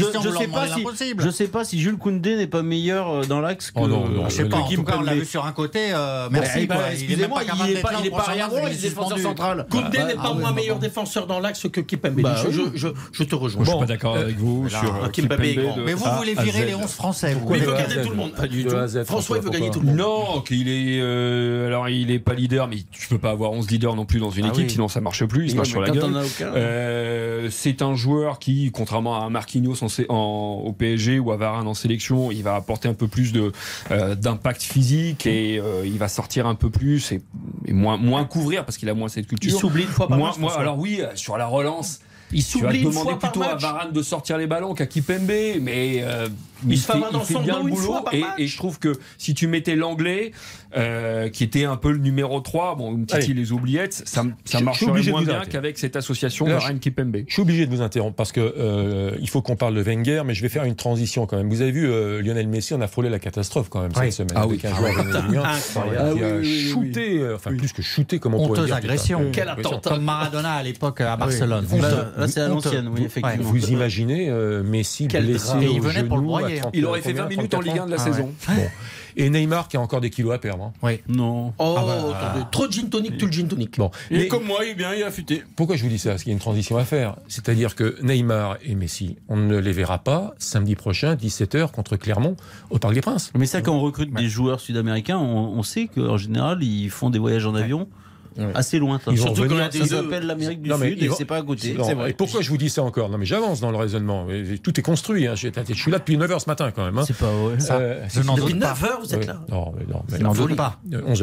D: Je sais pas si Jules Koundé n'est pas meilleur dans l'axe que.
E: Je sais pas. En tout cas, on l'a vu sur un côté. Merci.
D: Excusez-moi, il n'est pas arrière droit, il est défenseur central.
F: Koundé n'est pas moins meilleur défenseur dans l'axe que Kimpembe. Je te rejoins.
G: Je suis pas d'accord avec vous sur
F: Kimpembe.
E: Mais vous voulez virer les 11 Français.
F: Mais il veut garder tout le monde. Pas du tout. François, il veut gagner tout le monde.
G: Non, qu'il est. Alors, il est pas leader, mais tu peux pas avoir 11 leaders non plus dans une équipe, sinon ça marche plus. Il se marche sur la gueule. C'est un joueur qui, contrairement à Marquinhos au PSG ou à Varane en sélection, il va apporter un peu plus d'impact physique et il va sortir un peu plus et moins couvrir parce qu'il a moins cette culture.
F: Il s'oublie une fois par match.
G: Alors oui, sur la relance.
F: Il s'oublie une fois par match.
G: Tu vas demander plutôt à Varane de sortir les ballons qu'à Kimpembe, mais
F: il fait
G: bien le boulot. Et je trouve que si tu mettais l'anglais, qui était un peu le numéro 3, bon, Titi les oubliettes, ça marcherait moins bien qu'avec cette association Varane-Kimpembe.
C: Je suis obligé de vous interrompre parce que il faut qu'on parle de Wenger, mais je vais faire une transition quand même. Vous avez vu Lionel Messi, on a frôlé la catastrophe quand même cette semaine avec un joueur vénézuélien qui a shooté, enfin plus que shooté, comme on pourrait dire.
E: Honteuse agression.
F: Quel attentat.
E: Comme Maradona à l'époque à Barcelone.
D: Là, c'est à l'ancienne, oui, effectivement.
C: Vous imaginez Messi blessé au genou.
G: Il aurait fait 20 minutes en Ligue 1 de la saison.
C: Et Neymar qui a encore des kilos à perdre.
E: Oui.
D: Non.
F: Trop de gin tonic, tout le gin tonic.
C: Bon.
G: Et comme moi, il a affûté.
C: Pourquoi je vous dis ça? Parce qu'il y a une transition à faire. C'est-à-dire que Neymar et Messi, on ne les verra pas samedi prochain, 17h, contre Clermont, au Parc des Princes.
D: Mais ça, quand on recrute des joueurs sud-américains, on sait qu'en général, ils font des voyages en avion. Assez lointain.
C: Surtout
D: quand ça s'appelle l'Amérique du Sud et c'est pas à côté.
C: C'est vrai. Et pourquoi je vous dis ça encore? Non mais j'avance dans le raisonnement. Tout est construit. Je suis là depuis 9h ce matin quand même.
D: C'est pas vrai.
F: Depuis 9h vous êtes là?
C: Non,
E: n'en doute pas.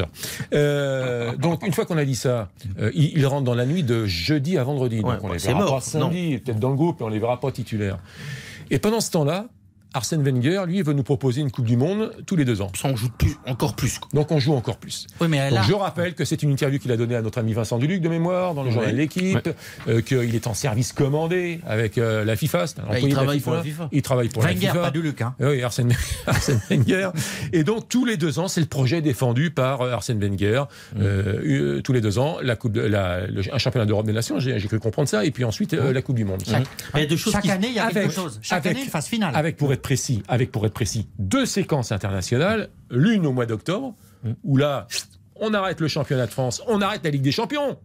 C: 11h. Donc une fois qu'on a dit ça, il rentre dans la nuit de jeudi à vendredi. Donc on les verra pas samedi, peut-être dans le groupe, mais on les verra pas titulaires. Et pendant ce temps-là, Arsène Wenger, lui, veut nous proposer une Coupe du Monde tous les 2 ans.
F: Ça, on joue encore plus.
C: Donc on joue encore plus.
E: Oui, mais
C: donc, je rappelle que c'est une interview qu'il a donnée à notre ami Vincent Duluc de mémoire dans le journal de l'équipe, qu'il est en service commandé avec la FIFA.
D: Il travaille pour la FIFA.
C: Il travaille pour la FIFA.
E: Wenger, pas Duluc. Hein.
C: Oui, Arsène Wenger. Et donc tous les 2 ans, c'est le projet défendu par Arsène Wenger. Tous les 2 ans, un championnat d'Europe des Nations, j'ai cru comprendre ça, et puis ensuite la Coupe du Monde.
E: Chaque année, il y a quelque chose. Chaque année, une phase finale.
C: Avec, pour être précis, 2 séquences internationales, l'une au mois d'octobre, où là, on arrête le championnat de France, on arrête la Ligue des Champions,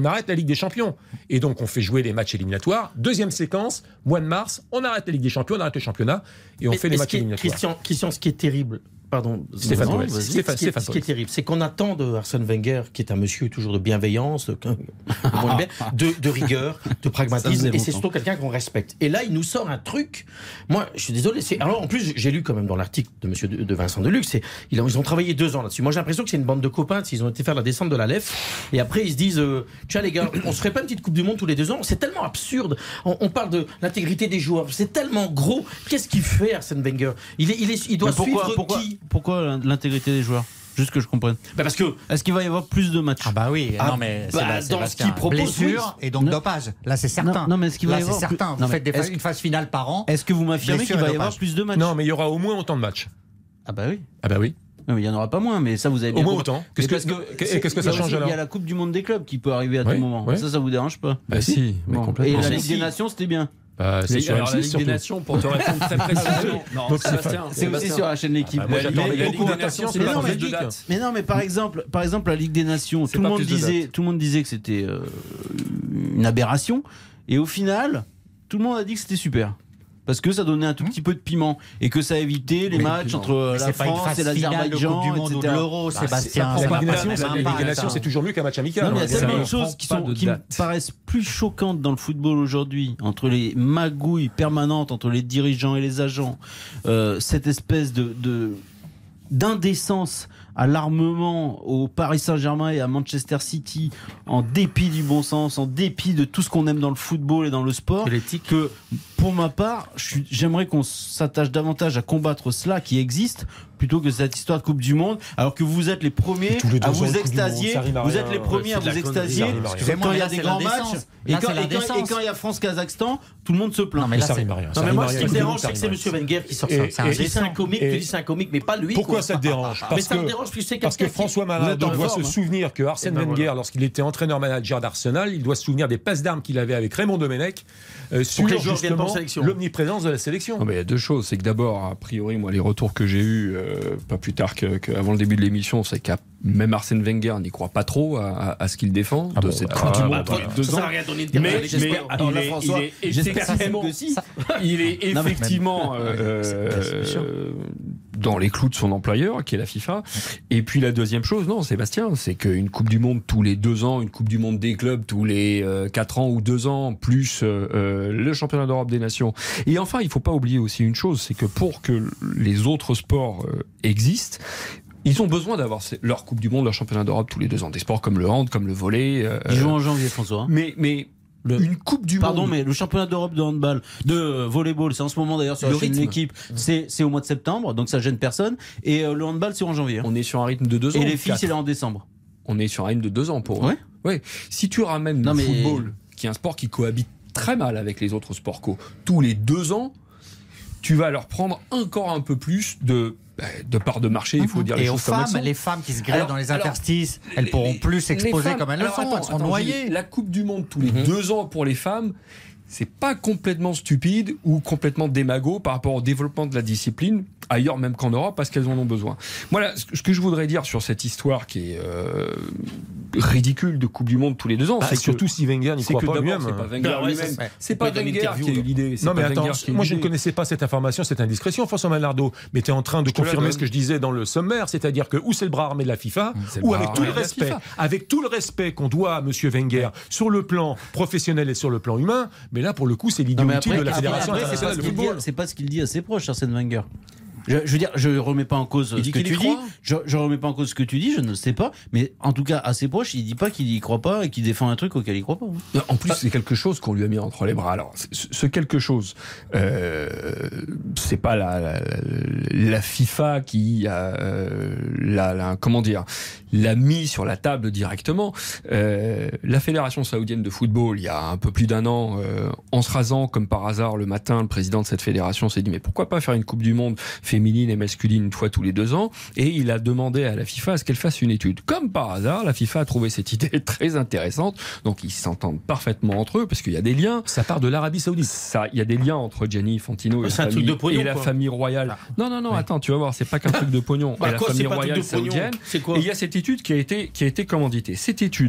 C: et donc on fait jouer les matchs éliminatoires. 2e séquence, mois de mars, on arrête la Ligue des Champions, on arrête le championnat, et on fait les matchs éliminatoires.
F: Christian, ce qui est terrible Pardon,
C: Stéphane
F: non,
C: Tourelle.
F: vas-y.
C: Stéphane
F: Ce qui est terrible, c'est qu'on attend de Arsène Wenger, qui est un monsieur toujours de bienveillance, de rigueur, de pragmatisme, et c'est surtout quelqu'un qu'on respecte. Et là, il nous sort un truc. Moi, je suis désolé. Alors, en plus, j'ai lu quand même dans l'article de Vincent Deluxe, ils ont travaillé 2 ans là-dessus. Moi, j'ai l'impression que c'est une bande de copains. Ils ont été faire la descente de la Lef, et après, ils se disent, tiens les gars, on se ferait pas une petite Coupe du Monde tous les 2 ans. C'est tellement absurde. On parle de l'intégrité des joueurs. C'est tellement gros. Qu'est-ce qu'il fait, Arsène Wenger? Il doit suivre qui?
D: Pourquoi l'intégrité des joueurs? Juste que je comprenne.
F: Parce que
D: est-ce qu'il va y avoir plus de matchs?
E: Ah bah oui, non mais
F: dans ce qu'il propose,
E: blessure et donc dopage. Là c'est certain.
D: Non mais est-ce qu'il va y avoir
E: certain. Vous faites une phase finale par an.
D: Est-ce que vous m'affirmez qu'il va y avoir plus de matchs?
C: Non, mais il y aura au moins autant de matchs.
D: Ah bah oui.
C: Ah bah oui.
D: Non, mais il n'y en aura pas moins, mais ça vous avez bien
C: au moins
D: compris.
C: autant. Qu'est-ce que ça change alors?
D: Il y a la Coupe du Monde des clubs qui peut arriver à tout moment. Ça vous dérange pas?
G: Bah si, mais complètement.
D: Et la Ligue des Nations, c'était bien.
G: C'est sur la Ligue des Nations, pour te répondre très précisément.
D: C'est aussi sur la chaîne L'équipe.
G: La Ligue des Nations, c'est pas plus de date.
D: Mais non, mais par exemple, la Ligue des Nations, tout le monde disait que c'était une aberration, et au final, tout le monde a dit que c'était super. Parce que ça donnait un tout petit peu de piment et que ça évitait les matchs entre la France et l'Azerbaïdjan,
E: etc. De l'Euro, Sébastien.
C: La Ligue des Nations, c'est toujours mieux qu'un match amical.
D: Non, mais il y a tellement de choses qui me paraissent plus choquantes dans le football aujourd'hui, entre les magouilles permanentes entre les dirigeants et les agents, cette espèce d'indécence à l'armement au Paris Saint-Germain et à Manchester City, en dépit du bon sens, en dépit de tout ce qu'on aime dans le football et dans le sport, que pour ma part, j'aimerais qu'on s'attache davantage à combattre cela qui existe plutôt que cette histoire de Coupe du Monde, alors que vous êtes les premiers à vous extasier, quand il y a des grands matchs, et quand il y a France-Kazakhstan, tout le monde se plaint.
C: Non, mais ça rime à rien.
F: Non, mais moi, ce qui me dérange, c'est que c'est M. Wenger qui sort ça. C'est un comique, tu dis c'est un comique, mais pas lui.
C: Pourquoi ça te dérange? Parce que François Marin doit se souvenir que Arsène Wenger, lorsqu'il était entraîneur-manager d'Arsenal, il doit se souvenir des passes d'armes qu'il avait avec Raymond Domenech sur justement l'omniprésence de la sélection.
G: Non, mais il y a 2 choses. C'est que d'abord, a priori, moi, les retours que j'ai eus, pas plus tard qu'avant le début de l'émission, c'est qu'à même Arsène Wenger n'y croit pas trop à ce qu'il défend de cette Coupe du Monde tous les 2 ans. Il est effectivement dans les clous de son employeur, qui est la FIFA. Et puis la deuxième chose, non, Sébastien, c'est qu'une Coupe du Monde tous les 2 ans, une Coupe du Monde des clubs tous les 4 ans ou 2 ans, plus le championnat d'Europe des nations. Et enfin, il ne faut pas oublier aussi une chose, c'est que pour que les autres sports existent, ils ont besoin d'avoir leur Coupe du Monde, leur championnat d'Europe tous les 2 ans. Des sports comme le hand, comme le volley.
D: Ils jouent en janvier, François.
G: Mais une Coupe du Monde.
D: Pardon, mais le championnat d'Europe de handball, de volleyball, c'est en ce moment d'ailleurs sur la chaîne de l'équipe. C'est au mois de septembre, donc ça gêne personne. Et le handball, c'est en janvier.
G: On est sur un rythme de 2 ans.
D: Et les filles, c'est là en décembre.
G: On est sur un rythme de 2 ans pour eux. Ouais. Si tu ramènes le football, qui est un sport qui cohabite très mal avec les autres sports tous les 2 ans, tu vas leur prendre encore un peu plus de part de marché, il faut dire les choses comme elles sont.
E: Les femmes qui se grèvent dans les interstices, elles pourront plus s'exposer comme elles le font, noyées.
G: La Coupe du Monde tous les 2 ans pour les femmes, c'est pas complètement stupide ou complètement démago par rapport au développement de la discipline, ailleurs même qu'en Europe, parce qu'elles en ont besoin. Voilà, ce que je voudrais dire sur cette histoire qui est ridicule de Coupe du Monde tous les 2 ans, c'est
C: surtout si Wenger n'y croit pas lui-même.
G: C'est pas Wenger lui-même. C'est pas Wenger qui a eu l'idée.
C: Non mais attends, moi je ne connaissais pas cette information, cette indiscrétion, François Malardo, mais tu es en train de confirmer ce que je disais dans le sommaire, c'est-à-dire que ou c'est le bras armé de la FIFA, ou avec tout le respect qu'on doit à Monsieur Wenger sur le plan professionnel et sur le plan humain, mais là pour le coup c'est l'idiotie de la Fédération internationale de football.
D: C'est pas ce qu'il dit à ses proches, Arsène Wenger. Je veux dire, je remets pas en cause ce que tu dis. Je remets pas en cause ce que tu dis, je ne sais pas. Mais en tout cas, à ses proches, il dit pas qu'il y croit pas et qu'il défend un truc auquel il croit pas.
G: En plus, c'est quelque chose qu'on lui a mis entre les bras. Alors, ce quelque chose, c'est pas la FIFA qui l'a mis sur la table directement. La Fédération saoudienne de football, il y a un peu plus d'1 an, en se rasant comme par hasard le matin, le président de cette fédération s'est dit mais pourquoi pas faire une Coupe du Monde féminine et masculine une fois tous les 2 ans, et il a demandé à la FIFA à ce qu'elle fasse une étude. Comme par hasard, la FIFA a trouvé cette idée très intéressante, donc ils s'entendent parfaitement entre eux, parce qu'il y a des liens.
C: Ça part de l'Arabie Saoudite.
G: Il y a des liens entre Gianni Infantino et la famille royale. Non, attends, tu vas voir, c'est pas qu'un truc de pognon. Et la famille royale saoudienne. Et il y a cette étude qui a été commanditée. Cette étude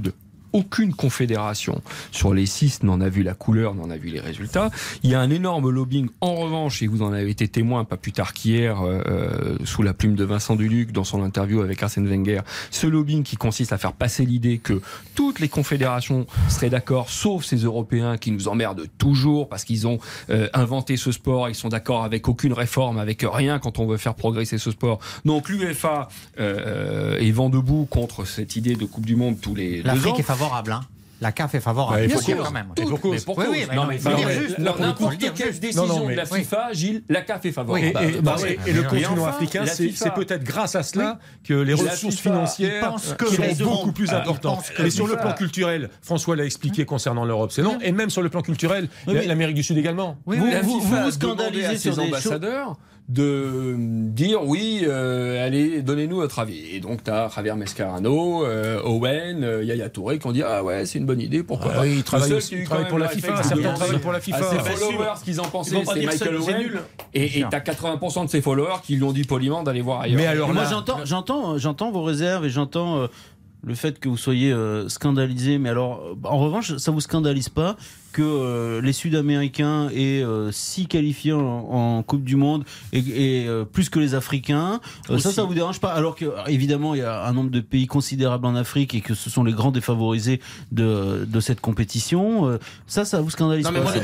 G: aucune confédération sur les 6 n'en a vu la couleur, n'en a vu les résultats. Il y a un énorme lobbying. En revanche, et vous en avez été témoin pas plus tard qu'hier, sous la plume de Vincent Duluc dans son interview avec Arsène Wenger, ce lobbying qui consiste à faire passer l'idée que toutes les confédérations seraient d'accord, sauf ces Européens qui nous emmerdent toujours parce qu'ils ont inventé ce sport, ils sont d'accord avec aucune réforme, avec rien quand on veut faire progresser ce sport. Donc l'UEFA est vent debout contre cette idée de Coupe du Monde tous les 2 ans.
E: L'Afrique est favorable, hein. La CAF est favorable.
C: Bien
E: sûr,
C: sûr,
E: quand même.
C: Et pour cause.
E: Oui, oui, mais
C: Non,
E: non,
C: mais
E: il faut le dire juste.
G: N'importe quelle décision de la FIFA, Gilles, la CAF est favorable.
C: Et le continent
G: enfin,
C: africain,
G: la
C: c'est
G: FIFA.
C: peut-être grâce à cela que les ressources financières sont beaucoup plus importantes. Et sur le plan culturel, François l'a expliqué concernant l'Europe, c'est non. Et même sur le plan culturel, l'Amérique du Sud également.
G: La FIFA
D: vous
G: a demandé
D: scandalisez
G: à
D: sur
G: ses
D: des
G: ambassadeurs de dire oui, allez, donnez-nous votre avis. Et donc tu as Javier Mascherano, Owen, Yaya Touré qui ont dit ah ouais, c'est une bonne idée, pourquoi pas.
C: Ils travaillent pour la FIFA, certains travaillent pour la FIFA.
G: Ses followers, ce qu'ils en pensaient, c'est Michael Owen. Et t'as 80% de ses followers qui lui ont dit poliment d'aller voir ailleurs.
C: Mais alors
D: moi j'entends vos réserves et j'entends le fait que vous soyez scandalisé, mais alors en revanche ça vous scandalise pas que les Sud-Américains aient 6 qualifiés en Coupe du Monde et plus que les Africains, ça vous dérange pas, alors que évidemment il y a un nombre de pays considérable en Afrique et que ce sont les grands défavorisés de cette compétition, ça vous scandalise pas?
F: Mais moi, le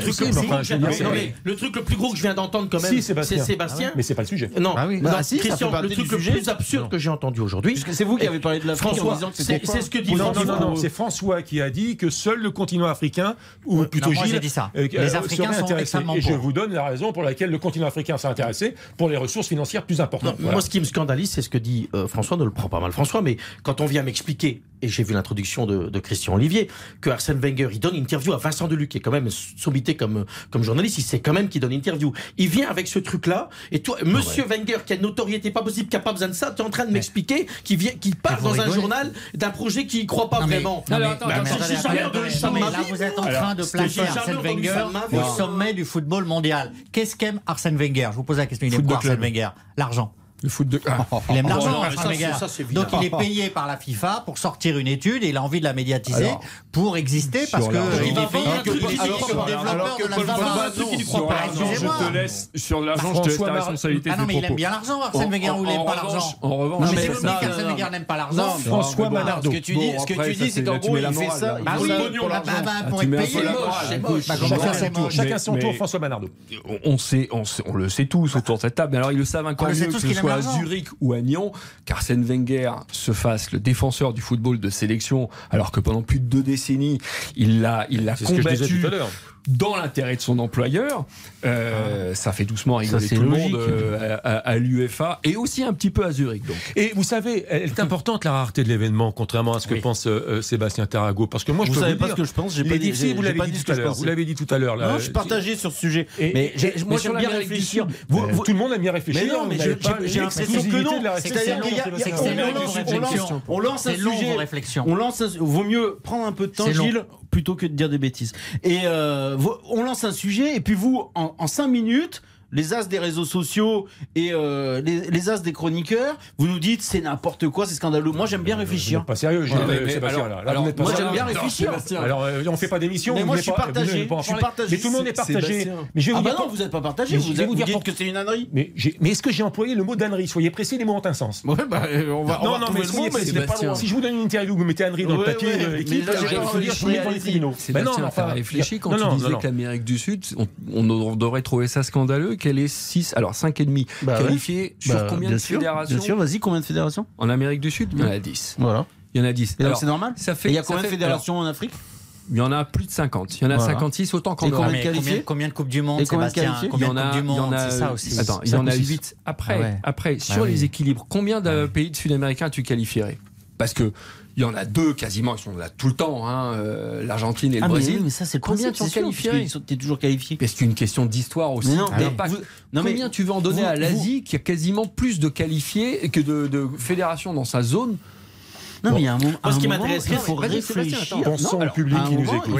F: truc le plus gros que je viens d'entendre quand même, c'est Sébastien.
C: Mais c'est pas le sujet.
F: Non,
D: Christian,
F: le truc le plus absurde que j'ai entendu aujourd'hui.
D: C'est vous qui avez parlé de l'Afrique en disant que
F: c'est ce que dit François.
C: Non, c'est François qui a dit que seul le continent africain, ou plutôt
E: moi,
C: Gilles,
E: j'ai dit ça. Les Africains sont extrêmement
C: et je
E: pauvres.
C: vous donne la raison pour laquelle le continent africain s'est intéressé, pour les ressources financières plus importantes.
F: Voilà. Moi, ce qui me scandalise, c'est ce que dit François, ne le prend pas mal François, mais quand on vient m'expliquer, et j'ai vu l'introduction de Christian Olivier, que Arsène Wenger, il donne une interview à Vincent Duluc, qui est quand même sommité comme journaliste, il sait quand même qu'il donne une interview. Il vient avec ce truc-là, et toi, monsieur Wenger, qui a une notoriété pas possible, qui n'a pas besoin de ça, tu es en train de m'expliquer qu'il parle dans un journal d'un projet qu'il ne croit pas vraiment.
E: Là, vous êtes en train de placer Arsène Wenger au sommet du football mondial. Qu'est-ce qu'aime Arsène Wenger? Je vous pose la question. Il aime quoi, Arsène Wenger? L'argent.
C: Le foot de...
E: Il aime l'argent, Arsène Wenger. Donc il est payé par la FIFA pour sortir une étude et il a envie de la médiatiser pour exister parce que il est payé comme développeur de la FIFA.
G: Je te laisse sur l'argent, je te laisse la responsabilité de tes propos.
E: Mais il aime bien l'argent, Arsène Wenger, ou il n'aime pas l'argent?
G: En revanche,
E: mais c'est vous qui Arsène Wenger n'aime pas l'argent.
C: François Manardo.
D: Ce que tu dis, c'est qu'en gros, il fait ça
E: pour être payé.
C: Chacun son tour, François Manardo.
G: On le sait tous autour de cette table, mais alors ils le savent encore mieux, que ce soit à Zurich ou à Nyon, qu'Arsène Wenger se fasse le défenseur du football de sélection, alors que pendant plus de 2 décennies, il l'a combattu dans l'intérêt de son employeur. Ça fait doucement rigoler tout le monde à l'UEFA et aussi un petit peu à Zurich. Donc.
C: Et vous savez, elle est importante la rareté de l'événement, contrairement à ce que pense Sébastien Tarago, parce que moi, je peux vous dire,
D: pas ce que je pense. Vous
C: l'avez dit tout à l'heure.
D: Non, je suis partagé sur ce sujet. Mais moi, j'aime bien réfléchir.
C: Tout le monde aime bien réfléchir.
D: Mais non, mais j'ai l'impression que non. C'est-à-dire qu'on lance un sujet. Vaut mieux prendre un peu de temps, Gilles, plutôt que de dire des bêtises. Et on lance un sujet, et puis vous, en 5 minutes, les as des réseaux sociaux et les as des chroniqueurs, vous nous dites c'est n'importe quoi, c'est scandaleux. Moi j'aime bien réfléchir.
C: Pas sérieux, Sébastien.
D: Moi j'aime bien réfléchir.
C: Alors on fait pas d'émission.
D: Mais moi je suis partagé.
C: Mais tout le monde est partagé.
D: Mais je vais vous dire non, vous n'êtes pas partagé. Vous dites que c'est une ânerie.
C: Mais est-ce que j'ai employé le mot d'ânerie? Soyez précis, les mots ont un sens.
D: Ouais, on va. Non, mais soyez précis.
C: Si je vous donne une interview, vous mettez ânerie dans le papier, l'équipe, devant les tribunaux.
G: Sébastien, t'as réfléchi quand tu disais qu'Amérique du Sud, on devrait trouver ça scandaleux, qu'elle est 5,5 qualifiés sur combien de fédérations?
D: Bien sûr, vas-y, combien de fédérations?
G: En Amérique du Sud, il y en a 10.
D: Voilà.
G: Il y en a 10.
D: Et alors, c'est normal? Il y a combien de fédérations en Afrique?
G: Il y en a plus de 50. Il y en a 56 autant qu'en Europe.
E: Combien de Coupes du Monde, Sébastien? Combien de Coupes du Monde? C'est ça aussi.
G: Attends, il y en a 8. Après, sur les équilibres, combien de pays sud-américains tu qualifierais? Parce que il y en a 2 quasiment, ils sont là tout le temps, l'Argentine et le Brésil.
D: Mais ça, c'est
G: combien tu en qualifierais?
D: Tu es toujours qualifié.
G: Parce qu'une question d'histoire aussi. Combien tu veux en donner à l'Asie qui a quasiment plus de qualifiés que de fédérations dans sa zone?
D: Non, mais il y a un moment. Ce qui m'intéresse, il faut réfléchir.
C: Pensons au public qui nous écoute.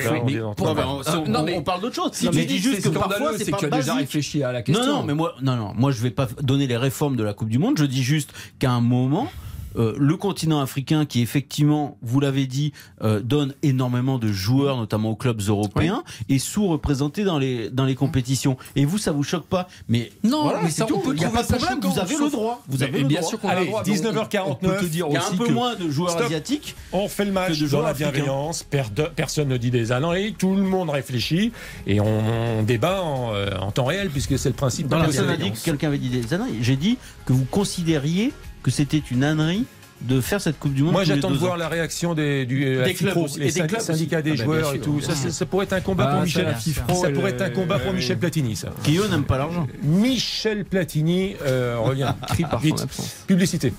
D: On parle d'autre chose. Si tu dis juste que parfois c'est pas
G: basique. Tu as déjà réfléchi à la question.
D: Non, mais moi je vais pas donner les réformes de la Coupe du Monde. Je dis juste qu'à un moment, le continent africain qui effectivement, vous l'avez dit, donne énormément de joueurs, notamment aux clubs européens, est sous-représenté dans les compétitions. Et vous, ça vous choque pas? Mais
G: non,
D: voilà,
G: mais ça, on peut
D: il n'y a
G: trouver
D: pas de
G: ça
D: problème.
G: choquant,
D: Vous avez le droit. Vous avez le
G: bien
D: droit.
G: sûr qu'on a le
C: Allez,
G: droit.
C: 19h49.
G: On peut te dire
D: Il y a un
G: aussi
D: peu
G: que
D: moins de joueurs
C: Stop.
D: asiatiques.
C: On fait le
D: Que
C: match
D: de
C: dans
D: joueurs
C: la
D: africains.
C: bienveillance, personne ne dit des âneries, tout le monde réfléchit et on débat en temps réel puisque c'est le principe de la
D: Personne n'a dit
C: bienveillance.
D: que quelqu'un avait dit des âneries. J'ai dit que vous considériez que c'était une ânerie de faire cette Coupe du Monde.
C: Moi,
D: tous les
C: j'attends de
D: 2
C: voir
D: ans.
C: la réaction des
D: clubs aussi,
C: les
D: et des clubs
C: syndicats
D: aussi.
C: des
D: Ah,
C: joueurs
D: bien
C: et
D: sûr,
C: tout.
D: bien sûr.
C: Ça pourrait être un combat pour Michel. Ça pourrait être un combat pour Michel Platini, ça.
D: Qui eux n'aiment pas l'argent.
C: Michel Platini revient.
G: Crie par son
C: Vite.
G: absence.
C: Publicité.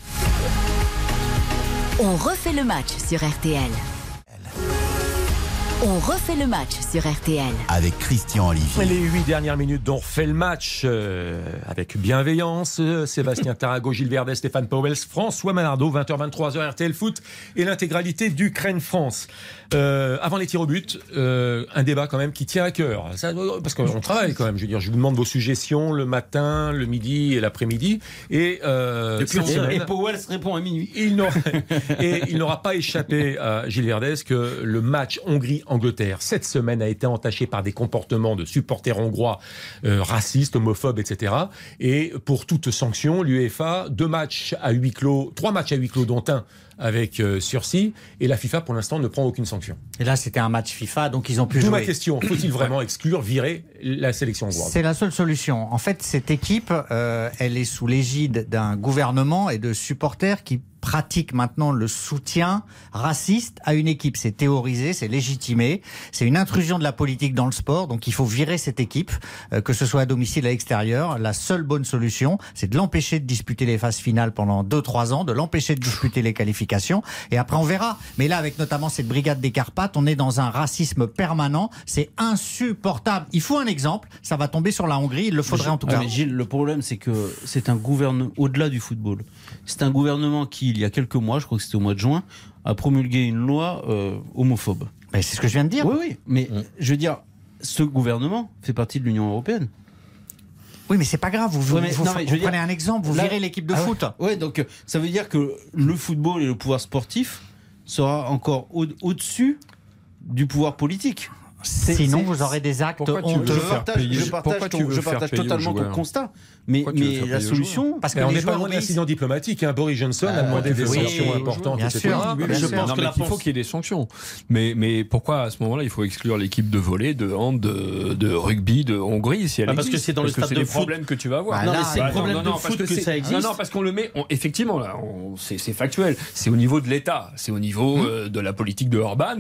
B: On refait le match sur RTL. On refait le match sur RTL.
A: Avec Christian Olivier.
C: Les 8 dernières minutes dont on refait le match avec bienveillance. Sébastien Tarago, Gilles Verdez, Stéphane Powell, François Malardeau, 20h, 23h, RTL Foot et l'intégralité d'Ukraine-France. Avant les tirs au but, un débat quand même qui tient à cœur. Ça, parce qu'on travaille quand même. Je veux dire, je vous demande vos suggestions le matin, le midi et l'après-midi. Et
D: Powell se répond à minuit.
C: il n'aura pas échappé à Gilles Verdez que le match Hongrie-Angleterre cette semaine a été entaché par des comportements de supporters hongrois racistes, homophobes, etc. Et pour toute sanction, l'UEFA, 3 matchs à huis clos, dont un avec sursis, et la FIFA pour l'instant ne prend aucune sanction.
E: Et là, c'était un match FIFA, donc ils ont pu
C: D'où
E: jouer.
C: ma question, faut-il vraiment exclure, virer la sélection hongroise?
E: C'est la seule solution. En fait, cette équipe, elle est sous l'égide d'un gouvernement et de supporters qui pratiquent maintenant le soutien raciste à une équipe. C'est théorisé, c'est légitimé, c'est une intrusion de la politique dans le sport, donc il faut virer cette équipe, que ce soit à domicile ou à l'extérieur. La seule bonne solution, c'est de l'empêcher de disputer les phases finales pendant 2-3 ans, de l'empêcher de disputer les qualifications, et après on verra. Mais là, avec notamment cette brigade des Carpates, on est dans un racisme permanent, c'est insupportable. Il faut un exemple, ça va tomber sur la Hongrie, il le faudrait en tout cas.
D: Mais Gilles, le problème, c'est que c'est un gouvernement, au-delà du football, c'est un gouvernement qui, il y a quelques mois, je crois que c'était au mois de juin, a promulgué une loi homophobe.
E: Mais c'est ce que je viens de dire.
D: Oui, mais je veux dire, ce gouvernement fait partie de l'Union européenne.
E: Oui, mais c'est pas grave. Vous prenez un exemple, vous
D: là,
E: virez l'équipe de foot.
D: Ouais, donc ça veut dire que le football et le pouvoir sportif sera encore au-dessus du pouvoir politique.
E: Sinon, vous aurez des actes honteux.
D: Je partage totalement ton constat. Mais la solution,
C: parce qu'on n'est pas loin d'incident diplomatique. Boris Johnson a demandé des sanctions importantes,
E: bien
C: etc.
E: sûr.
G: Je pense qu'il faut qu'il y ait des sanctions. Mais pourquoi à ce moment-là il faut exclure l'équipe de volley, de hand, de rugby, de Hongrie si elle
F: parce que c'est dans le stade de foot
G: problèmes que tu vas avoir.
D: Non, mais c'est le problème de foot que ça existe.
G: Non, parce qu'on le met. Effectivement, là, c'est factuel. C'est au niveau de l'État, c'est au niveau de la politique de Orban,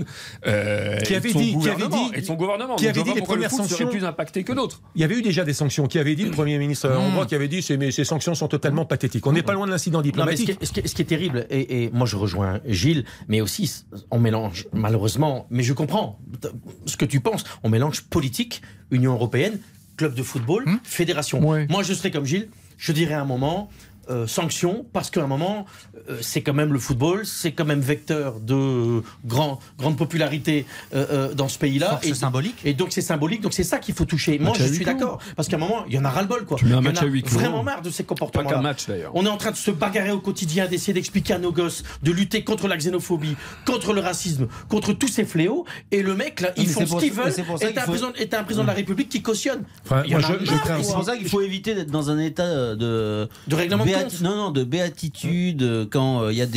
C: qui avait dit
G: et de son gouvernement.
C: Qui avait dit les premières sanctions
G: seraient plus impactées que d'autres.
C: Il y avait eu déjà des sanctions. Qui avait dit le Premier ministre hongrois qui avait dit ces sanctions sont totalement pathétiques. On n'est pas loin de l'incident diplomatique.
F: Non, mais ce qui est terrible, et moi je rejoins Gilles, mais aussi on mélange malheureusement, mais je comprends ce que tu penses, on mélange politique, Union européenne, club de football, fédération.
G: Ouais.
F: Moi je serais comme Gilles, je dirais à un moment sanctions, parce qu'à un moment c'est quand même le football, c'est quand même vecteur de grande popularité dans ce pays-là.
E: Force symbolique.
F: Et donc c'est symbolique, donc c'est ça qu'il faut toucher. Moi je suis d'accord, parce qu'à un moment il y en a ras-le-bol quoi.
G: Tu mets un
F: Il y en
G: match à
F: a
G: huis clos.
F: vraiment marre de ces
G: Pas
F: comportements-là.
G: qu'un match d'ailleurs.
F: On est en train de se bagarrer au quotidien, d'essayer d'expliquer à nos gosses, de lutter contre la xénophobie, contre le racisme, contre tous ces fléaux. Et le mec, là, ils font ce qu'ils veulent. Et t'as un président de la République qui cautionne.
C: Enfin,
F: Il y en
C: moi,
F: a marre,
D: c'est pour ça qu'il faut éviter d'être dans un état de
F: règlement de compte.
D: de béatitude quand il y a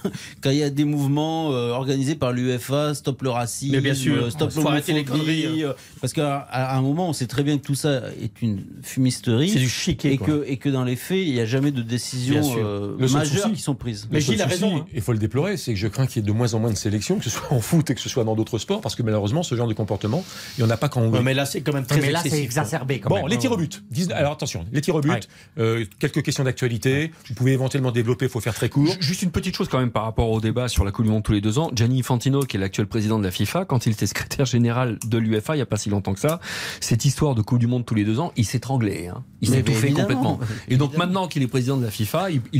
D: des mouvements organisés par l'UEFA, stop le racisme,
F: Mais bien sûr,
D: stop
F: faut arrêter les
D: l'homophobie,
F: conneries.
D: parce qu'à un moment on sait très bien que tout ça est une fumisterie.
F: C'est du chiquet.
D: Et que dans les faits, il n'y a jamais de décisions majeures qui sont prises.
F: Mais Gilles a raison.
C: Il faut le déplorer, c'est que je crains qu'il y ait de moins en moins de sélections, que ce soit en foot et que ce soit dans d'autres sports, parce que malheureusement, ce genre de comportement, il n'y en a pas qu'en Hongrie.
F: Mais là, c'est quand même très
E: Mais là, c'est
F: excessif.
E: exacerbé quand
C: Bon,
E: même.
C: les tirs au but. Alors attention, les tirs au but, quelques questions d'actualité. Vous pouvez éventuellement développer, il faut faire très court.
G: Juste une petite chose quand même par rapport au débat sur la Coupe du Monde tous les 2 ans. Gianni Infantino, qui est l'actuel président de la FIFA, quand il était secrétaire général de l'UEFA, il n'y a pas si longtemps que ça, cette histoire de Coupe du Monde tous les 2 ans, il s'étranglait. Il s'étouffait complètement. Et donc maintenant qu'il est président de la FIFA, il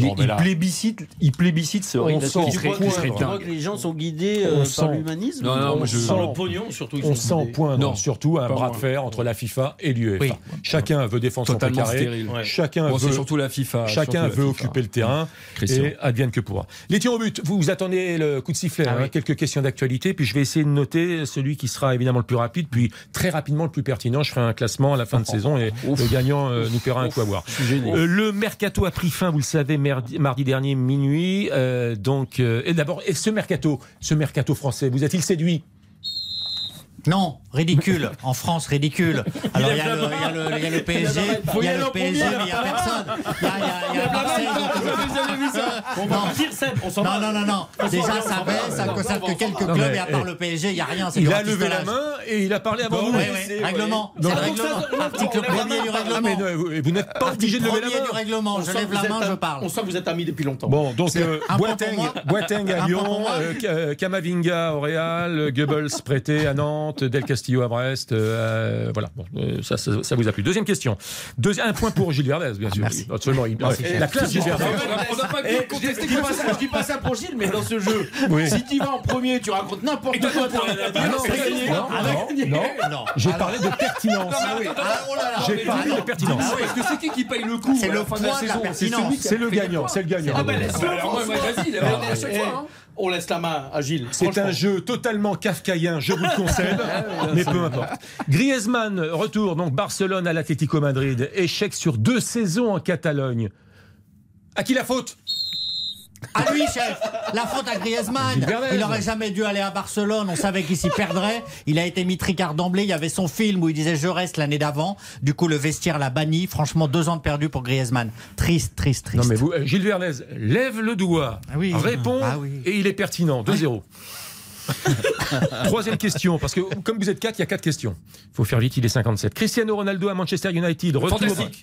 G: plébiscite ce rythme qui serait
D: Tu crois
G: dingue.
D: que les gens sont guidés par l'humanisme?
G: Non,
F: Sans le pognon, surtout.
C: On sent point,
G: Non,
C: surtout un
G: pas
C: bras
G: moi.
C: de fer entre la FIFA et l'UEFA.
E: Oui.
C: Chacun veut défendre son
G: Totalement
C: précaré.
G: stérile.
C: Chacun
G: Bon, c'est
C: veut
G: surtout la FIFA.
C: Chacun chacun veut occuper le terrain et advienne que pourra. Les tirs au but, vous attendez le coup de sifflet, quelques questions d'actualité, puis je vais essayer de noter celui qui sera évidemment le plus rapide, puis très rapidement le plus pertinent. Je ferai un classement à la fin de saison et le gagnant nous paiera un coup à boire. Le mercato a pris fin, vous le savez, mardi dernier minuit. Et d'abord, ce mercato français, vous a-t-il séduit ?
E: Non, ridicule. En France, ridicule. Alors, il y a le PSG, il y a le PSG, mais il n'y a personne. Il y a Marseille. Non. Déjà, ça baisse, ça ne concerne que quelques clubs, et à part le PSG, il n'y a rien.
C: Il a levé la main et il a parlé avant vous.
E: Règlement. C'est le règlement. Article 1er du règlement.
C: Vous n'êtes pas obligé de lever la main.
E: Du règlement. Je lève la main, je parle.
F: On sent que vous êtes amis depuis longtemps.
C: Bon, donc Boateng à Lyon, Camavinga au Real, Goebbels prêté à Nantes, Del Castillo à Brest. Voilà, ça vous a plu. Deuxième question. Un point pour Gilles Verdez, bien sûr.
E: Merci.
C: Absolument. La classe Gilles Verdez.
F: On n'a pas pu contester. Je dis pas ça pour Gilles, mais dans ce jeu, si tu vas en premier, tu racontes n'importe quoi.
C: Non. J'ai parlé de pertinence. J'ai parlé de pertinence.
F: Parce que c'est qui paye le coup?
E: C'est le poids de la pertinence.
C: C'est le gagnant.
F: Ah ben vas-y, à chaque fois. On laisse la main à Gilles.
C: C'est un jeu totalement kafkaïen, je vous le concède, mais peu importe. Griezmann, retour, donc Barcelone à l'Atlético Madrid. Échec sur 2 saisons en Catalogne. À qui la faute ?
E: À lui, chef. La faute à Griezmann. Il n'aurait jamais dû aller à Barcelone. On savait qu'il s'y perdrait. Il a été mis tricard d'emblée. Il y avait son film où il disait je reste l'année d'avant. Du coup, le vestiaire l'a banni. Franchement, 2 ans de perdu pour Griezmann. Triste.
C: Non mais vous, Gilles Verdez, lève le doigt, répond et il est pertinent. 2-0. Troisième question, parce que comme vous êtes 4, il y a 4 questions. Il faut faire vite, il est 57. Cristiano Ronaldo à Manchester United. Retour.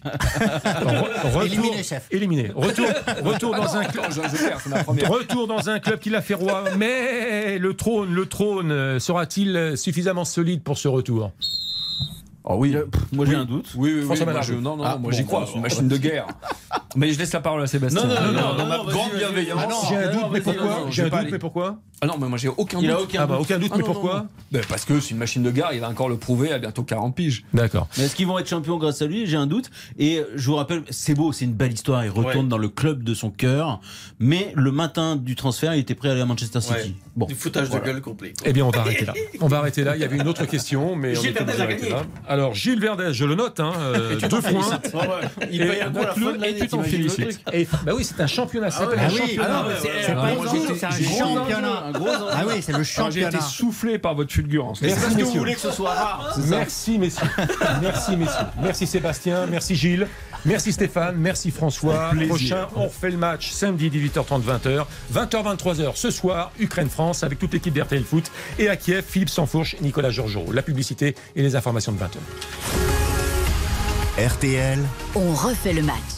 E: Éliminé, chef.
C: Éliminé. Retour dans un club. Retour dans un club qui l'a fait roi. Mais le trône sera-t-il suffisamment solide pour ce retour ?
I: Oh oui,
D: moi j'ai un doute.
I: Oui,
C: François
I: moi, moi j'y crois, c'est une machine de guerre. Mais je laisse la parole à Sébastien.
F: Non, ma grande bienveillance.
C: J'ai un doute, mais pourquoi ? Mais pourquoi ?
I: Ah non, mais moi j'ai aucun doute.
C: Aucun doute, mais pourquoi ?
I: Parce que c'est une machine de guerre, il va encore le prouver à bientôt 40 piges.
C: D'accord.
D: Mais est-ce qu'ils vont être champions grâce à lui ? J'ai un doute. Et je vous rappelle, c'est beau, c'est une belle histoire. Il retourne dans le club de son cœur. Mais le matin du transfert, il était prêt à aller à Manchester City.
F: Bon, du foutage de gueule complet.
C: Eh bien, on va arrêter là. Il y avait une autre question, mais
F: Gilles Verdez a gagné.
C: Alors, Gilles Verdez, je le note, 2 points.
F: Il paye un coup à la fin de l'année.
C: Et tu t'en félicites. Bah oui, c'est un championnat. C'est
E: pas une zone, c'est un championnat. Ah oui, c'est le championnat.
G: J'ai été soufflé par votre fulgurance.
F: Mais c'est parce que vous voulez que ce soit rare.
C: Merci, messieurs. Merci, Sébastien. Merci, Gilles. Merci, Stéphane. Merci, François. Prochain, on refait le match samedi 18h30, 20h. 20h, 23h ce soir, Ukraine-France avec toute l'équipe d'RTL Foot. Et à Kiev, Philippe Sansfourche, Nicolas Georgerot. La publicité et les informations de 20h.
A: RTL.
B: On refait le match.